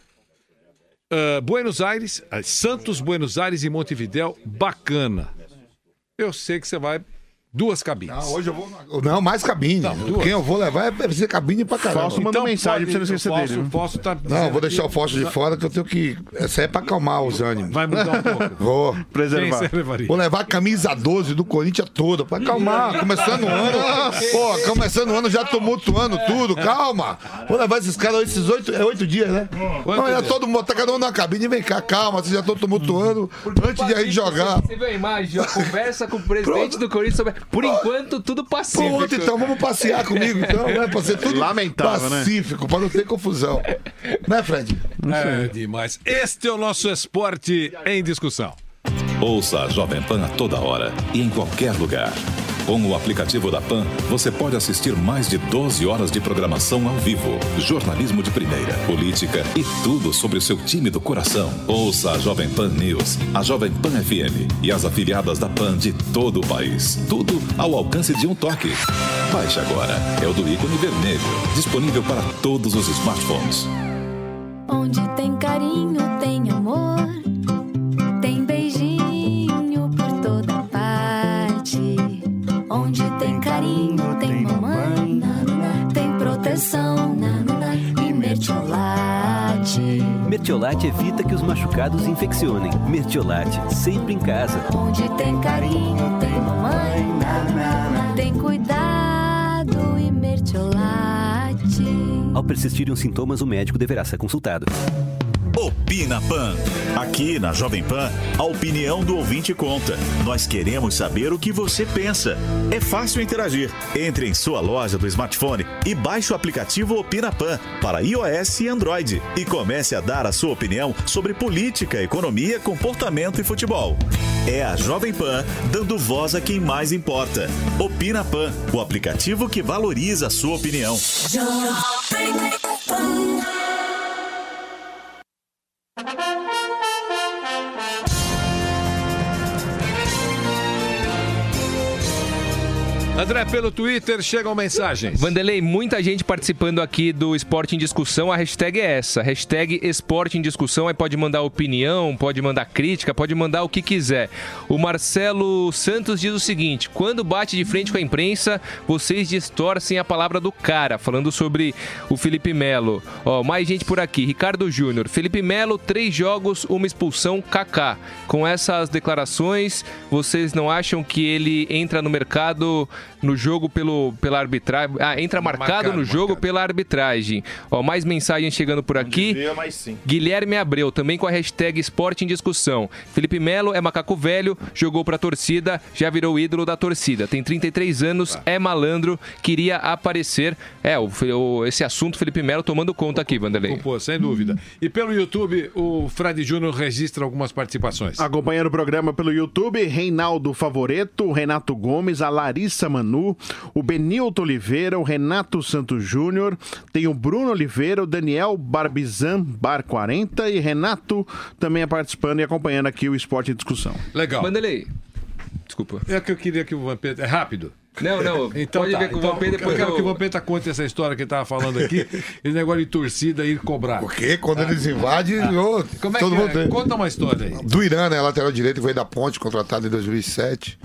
Uh, Buenos Aires, uh, Santos, Buenos Aires e Montevidéu, bacana. Eu sei que você vai duas cabines. Não, hoje eu vou. Não, mais cabine. Não, duas. Quem eu vou levar é ser cabine pra caramba. Fausto mandou mensagem pra você não esquecer o Fausto- dele, viu? o Fausto tá Não, dizendo vou deixar aqui- o Fausto de fora que eu tenho que. Essa é pra acalmar os ânimos. Vai mudar um pouco. Vou. Quem Preservar. você levaria? Vou levar a camisa doze do Corinthians toda, pra acalmar. Começando o ano. Pô, começando o ano já tumultuando tudo, calma. Vou levar esses caras esses oito. É oito dias, né? Não, é todo mundo, tá cada um na cabine e vem cá, calma, vocês já estão tumultuando antes de a gente jogar. Você viu a imagem? A conversa com o presidente do Corinthians sobre... Por enquanto, tudo pacífico. Pronto, então vamos passear comigo, então, né? Pra ser tudo Lamentável, né? pacífico, pra não ter confusão. Né, Fred? É demais. Este é o nosso esporte em discussão. Ouça a Jovem Pan a toda hora e em qualquer lugar. Com o aplicativo da Pan, você pode assistir mais de doze horas de programação ao vivo, jornalismo de primeira, política e tudo sobre o seu time do coração. Ouça a Jovem Pan News, a Jovem Pan F M e as afiliadas da Pan de todo o país. Tudo ao alcance de um toque. Baixe agora. É o do ícone vermelho, disponível para todos os smartphones. Onde tem carinho, tem amor, tem beijinho por toda parte. Onde tem carinho, tem mamãe, tem proteção e Mertiolate. Mertiolate evita que os machucados infeccionem. Mertiolate, sempre em casa. Onde tem carinho, tem mamãe, tem cuidado e Mertiolate. Ao persistirem os sintomas, o médico deverá ser consultado. Opina Pan. Aqui na Jovem Pan, a opinião do ouvinte conta. Nós queremos saber o que você pensa. É fácil interagir. Entre em sua loja do smartphone e baixe o aplicativo Opina Pan para iOS e Android e comece a dar a sua opinião sobre política, economia, comportamento e futebol. É a Jovem Pan dando voz a quem mais importa. Opina Pan, o aplicativo que valoriza a sua opinião. Jovem Pan. André, pelo Twitter chegam mensagens. Vanderlei, muita gente participando aqui do Esporte em Discussão. A hashtag é essa, hashtag Esporte em Discussão. Aí pode mandar opinião, pode mandar crítica, pode mandar o que quiser. O Marcelo Santos diz o seguinte: quando bate de frente com a imprensa, vocês distorcem a palavra do cara, falando sobre o Felipe Melo. Ó, mais gente por aqui. Ricardo Júnior. Felipe Melo, três jogos, uma expulsão, Kaká. Com essas declarações, vocês não acham que ele entra no mercado no jogo pelo, pela arbitragem? Ah, entra marcado, marcado no jogo marcado. pela arbitragem. Ó, mais mensagens chegando por aqui. Devia, mas sim. Guilherme Abreu, também com a hashtag Esporte em Discussão. Felipe Melo é macaco velho, jogou pra torcida, já virou ídolo da torcida. Tem trinta e três anos, ah. é malandro, queria aparecer. É, o, o, esse assunto Felipe Melo tomando conta aqui, Vanderlei. Pô, sem dúvida. E pelo YouTube, o Fred Júnior registra algumas participações. Acompanhando o programa pelo YouTube, Reinaldo Favoreto, Renato Gomes, a Larissa Manu, o Benilton Oliveira, o Renato Santos Júnior, tem o Bruno Oliveira, o Daniel Barbizan, Bar quarenta, e Renato também é participando e acompanhando aqui o Esporte em Discussão. Legal. Vanderlei, desculpa. É que eu queria que o Vampeta... É rápido. Não, não, então, pode tá, ver com então, o Vampeta depois. Eu quero eu... que o Vampeta conte essa história que ele estava falando aqui, esse negócio de torcida e ir cobrar. Porque quando ah. eles invadem, ah. oh, como é todo que mundo é? tem. Conta uma história aí. Do Irã, né, lateral direito, veio da Ponte, contratado em dois mil e sete.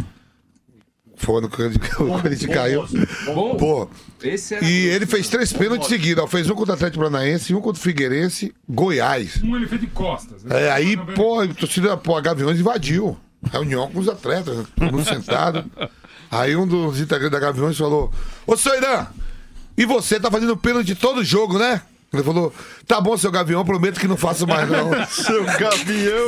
Foi no quando a gente caiu. Bom, Pô. Esse era e ele fez três pênaltis seguidos. Fez um contra o Atlético Paranaense, um contra o Figueirense, Goiás. Um ele fez de costas. Né? É, aí, pô, a torcida, pô, a Gaviões invadiu. Reunião com os atletas, né? Todo mundo sentado. Aí um dos integrantes da Gaviões falou: ô, seu Irã, e você tá fazendo pênalti todo jogo, né? Ele falou: tá bom, seu Gavião, prometo que não faço mais, não. Seu Gavião.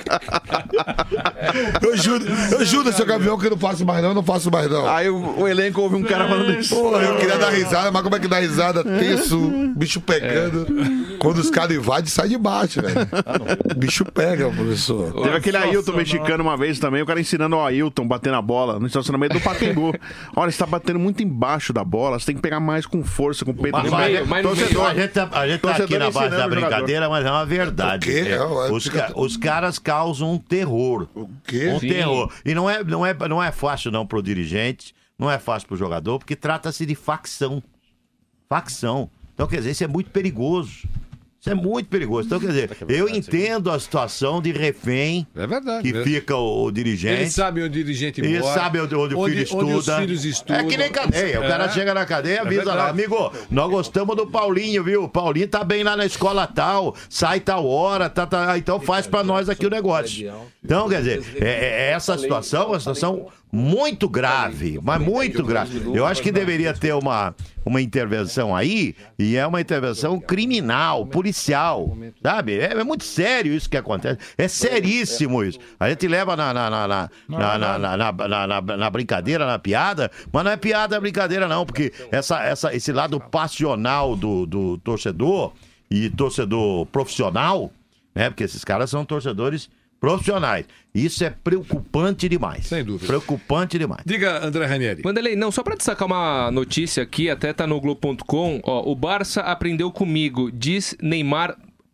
eu juro, eu juro, seu Gavião, que eu não faço mais, não, eu não faço mais, não. Aí o, o elenco ouve um cara falando isso. Pô, eu queria dar risada, mas como é que dá risada? Tenso, bicho pegando. É. Quando os caras invadem, sai de baixo, velho. Bicho pega, professor. Teve aquele Ailton mexicano uma vez também, o cara ensinando ao Ailton bater na bola no estacionamento do Pacaembu. Olha, você tá batendo muito embaixo da bola, você tem que pegar mais com força, com o peito. Mas, no meio. Mas no meio, a gente tá A gente tá aqui na base da brincadeira, mas é uma verdade. É, os, ca os caras causam um terror. O quê? Um Sim. terror. E não é, não, é, não é fácil não pro dirigente, não é fácil pro jogador, porque trata-se de facção. Facção. Então, quer dizer, isso é muito perigoso. Isso é muito perigoso. Então, quer dizer, eu entendo a situação de refém. É verdade. Que é. fica o, o dirigente. Ele sabe onde o dirigente mora. Ele sabe onde, onde, onde o filho estuda. Onde os filhos estudam. É que nem cadeia. O cara é. chega na cadeia e avisa é lá: amigo, nós gostamos do Paulinho, viu? O Paulinho tá bem lá na escola tal, sai tal hora, tá, tá, então faz pra nós aqui o negócio. Então, quer dizer, é, é essa situação, uma situação muito grave, mas muito grave. Eu acho que deveria ter uma, uma intervenção aí, e é uma intervenção criminal, policial, sabe? É, é muito sério isso que acontece. É seríssimo isso. A gente leva na, na, na, na, na, na, na, na, na, na brincadeira, na piada, mas não é piada, é brincadeira não, porque essa, essa, esse lado passional do, do torcedor, e torcedor profissional, né? Porque esses caras são torcedores profissionais. Isso é preocupante demais. Sem dúvida. Preocupante demais. Diga, André Ranieri. Vanderlei, não, só pra destacar uma notícia aqui, até tá no Globo ponto com, ó, o Barça aprendeu comigo, diz Neymar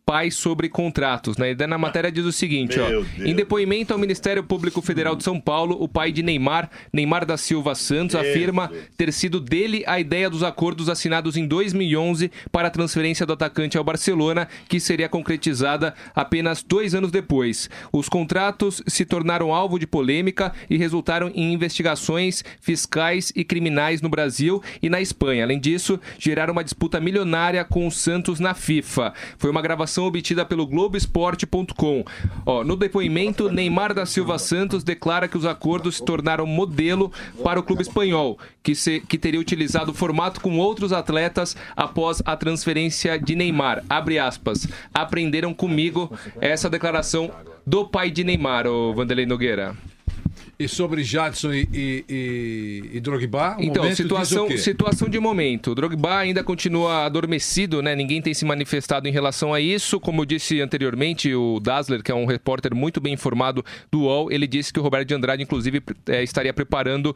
pais sobre contratos, né? E daí na matéria diz o seguinte, ó. Em depoimento ao Ministério Público Federal de São Paulo, o pai de Neymar, Neymar da Silva Santos, Meu afirma Deus. ter sido dele a ideia dos acordos assinados em dois mil e onze para a transferência do atacante ao Barcelona, que seria concretizada apenas dois anos depois. Os contratos se tornaram alvo de polêmica e resultaram em investigações fiscais e criminais no Brasil e na Espanha. Além disso, geraram uma disputa milionária com o Santos na FIFA. Foi uma gravação obtida pelo Globo Esporte ponto com. Ó, no depoimento, Neymar da Silva Santos declara que os acordos se tornaram modelo para o clube espanhol, que, se, que teria utilizado o formato com outros atletas após a transferência de Neymar. Abre aspas. Aprenderam comigo, essa declaração do pai de Neymar, o Vanderlei Nogueira. E sobre Jadson e, e, e, e Drogba, o Então, momento situação, diz o quê? situação de momento. O Drogba ainda continua adormecido, né? Ninguém tem se manifestado em relação a isso. Como eu disse anteriormente, o Dazzler, que é um repórter muito bem informado do U O L, ele disse que o Roberto de Andrade, inclusive, é, estaria preparando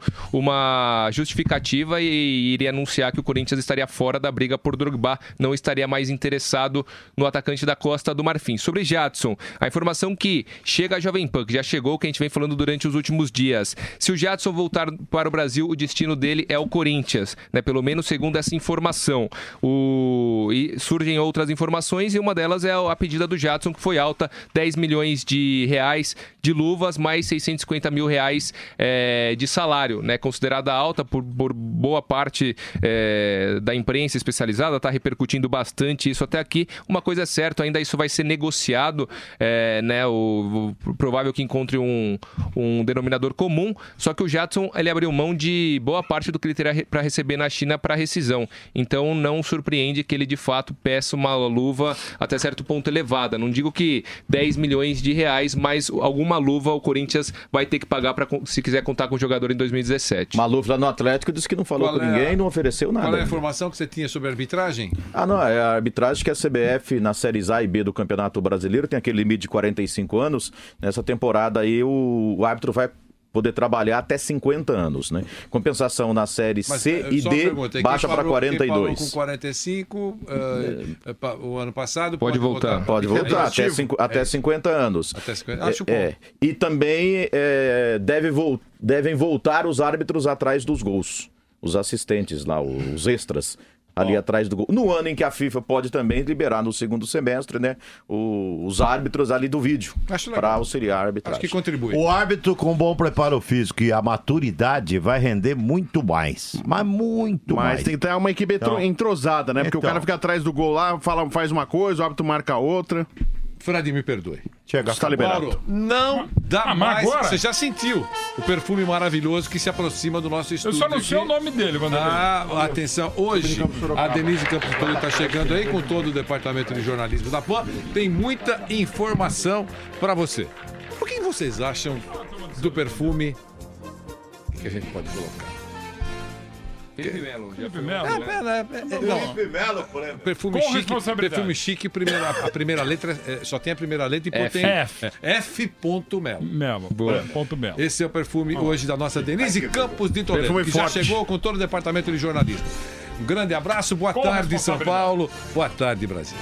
uma justificativa e iria anunciar que o Corinthians estaria fora da briga por Drogba, não estaria mais interessado no atacante da Costa do Marfim. Sobre Jadson, a informação que chega à Jovem Pan, que já chegou, que a gente vem falando durante os últimos dias. Se o Jadson voltar para o Brasil, o destino dele é o Corinthians, né? Pelo menos segundo essa informação. O... E surgem outras informações e uma delas é a pedida do Jadson, que foi alta, dez milhões de reais de luvas, mais seiscentos e cinquenta mil reais é, de salário, né? Considerada alta por, por boa parte é, da imprensa especializada, está repercutindo bastante isso até aqui. Uma coisa é certa, ainda isso vai ser negociado, é, né? O, o provável que encontre um, um denominador comum, só que o Jadson ele abriu mão de boa parte do que ele teria para receber na China para rescisão. Então não surpreende que ele de fato peça uma luva até certo ponto elevada. Não digo que dez milhões de reais, mas alguma luva o Corinthians vai ter que pagar para se quiser contar com o jogador em dois mil e dezessete. Maluf lá no Atlético disse que não falou Qual com é ninguém a- e não ofereceu nada. Qual é a informação que você tinha sobre a arbitragem? Ah, não, é a arbitragem que a C B F na séries A e B do Campeonato Brasileiro tem aquele limite de quarenta e cinco anos. Nessa temporada aí o, o árbitro vai poder trabalhar até cinquenta anos, né? Compensação na série Mas, C eh, e só uma D pergunta, quem baixa para parou- quarenta e quem parou dois. com quarenta e cinco eh, pa- o ano passado Pode voltar. Pode voltar, até, cinco- até cinquenta anos. Até cinquenta. É, Acho bom. é. E também é, deve vol- devem voltar os árbitros atrás dos gols. Os assistentes lá, os extras. Ali atrás do gol. No ano em que a FIFA pode também liberar no segundo semestre, né? o- os árbitros ali do vídeo. Para auxiliar a arbitragem. O árbitro com bom preparo físico e a maturidade vai render muito mais. Mas muito Mas mais. tem que ter uma equipe entro- Então. entrosada, né? Porque o Então. cara fica atrás do gol lá, fala, faz uma coisa, o árbitro marca outra. Frade, me perdoe. Chega, Está liberado. Mauro, não dá Ah, mas mais. agora? Você já sentiu o perfume maravilhoso que se aproxima do nosso estúdio. só não sei aqui. o nome dele, Vanderlei. Ah, atenção. Hoje, a Denise Campos Toro está chegando aí com todo o departamento de jornalismo da P A N. Tem muita informação para você. O que vocês acham do perfume que a gente pode colocar? Felipe Melo. Felipe Melo. É, pera, é, é, não. Felipe Melo, por exemplo. Perfume Com chique, responsabilidade. perfume chique, primeira, a primeira letra é, só tem a primeira letra e F. tem F. é, F. Melo. Melo. Boa. Ponto Melo. Esse é o perfume hoje da nossa Denise Campos de Toledo, Perfume que forte. já chegou com todo o departamento de jornalismo. Um grande abraço, boa Com tarde, São responsabilidade. Paulo, boa tarde, Brasil.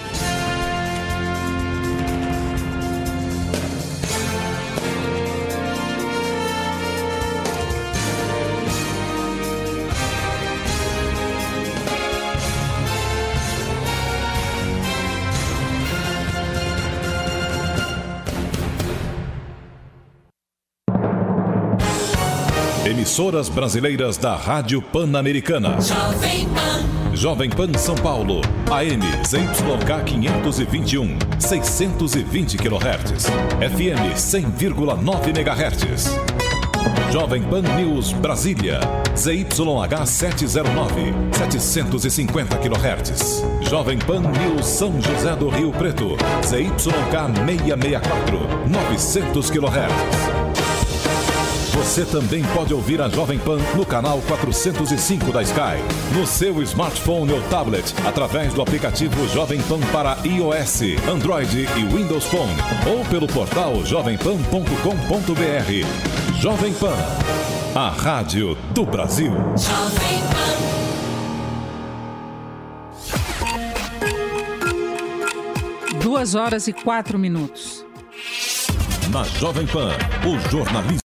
Emissoras brasileiras da Rádio Pan-Americana. Jovem Pan. Jovem Pan São Paulo, A M Z Y K quinhentos e vinte e um, seiscentos e vinte quilohertz, F M cem vírgula nove megahertz. Jovem Pan News Brasília, Z Y H setecentos e nove, setecentos e cinquenta quilohertz. Jovem Pan News São José do Rio Preto, Z Y K seiscentos e sessenta e quatro, novecentos quilohertz. Você também pode ouvir a Jovem Pan no canal quatrocentos e cinco da Sky, no seu smartphone ou tablet, através do aplicativo Jovem Pan para iOS, Android e Windows Phone, ou pelo portal jovem pan ponto com ponto br. Jovem Pan, a rádio do Brasil. Jovem Pan. Duas horas e quatro minutos. Na Jovem Pan, o jornalismo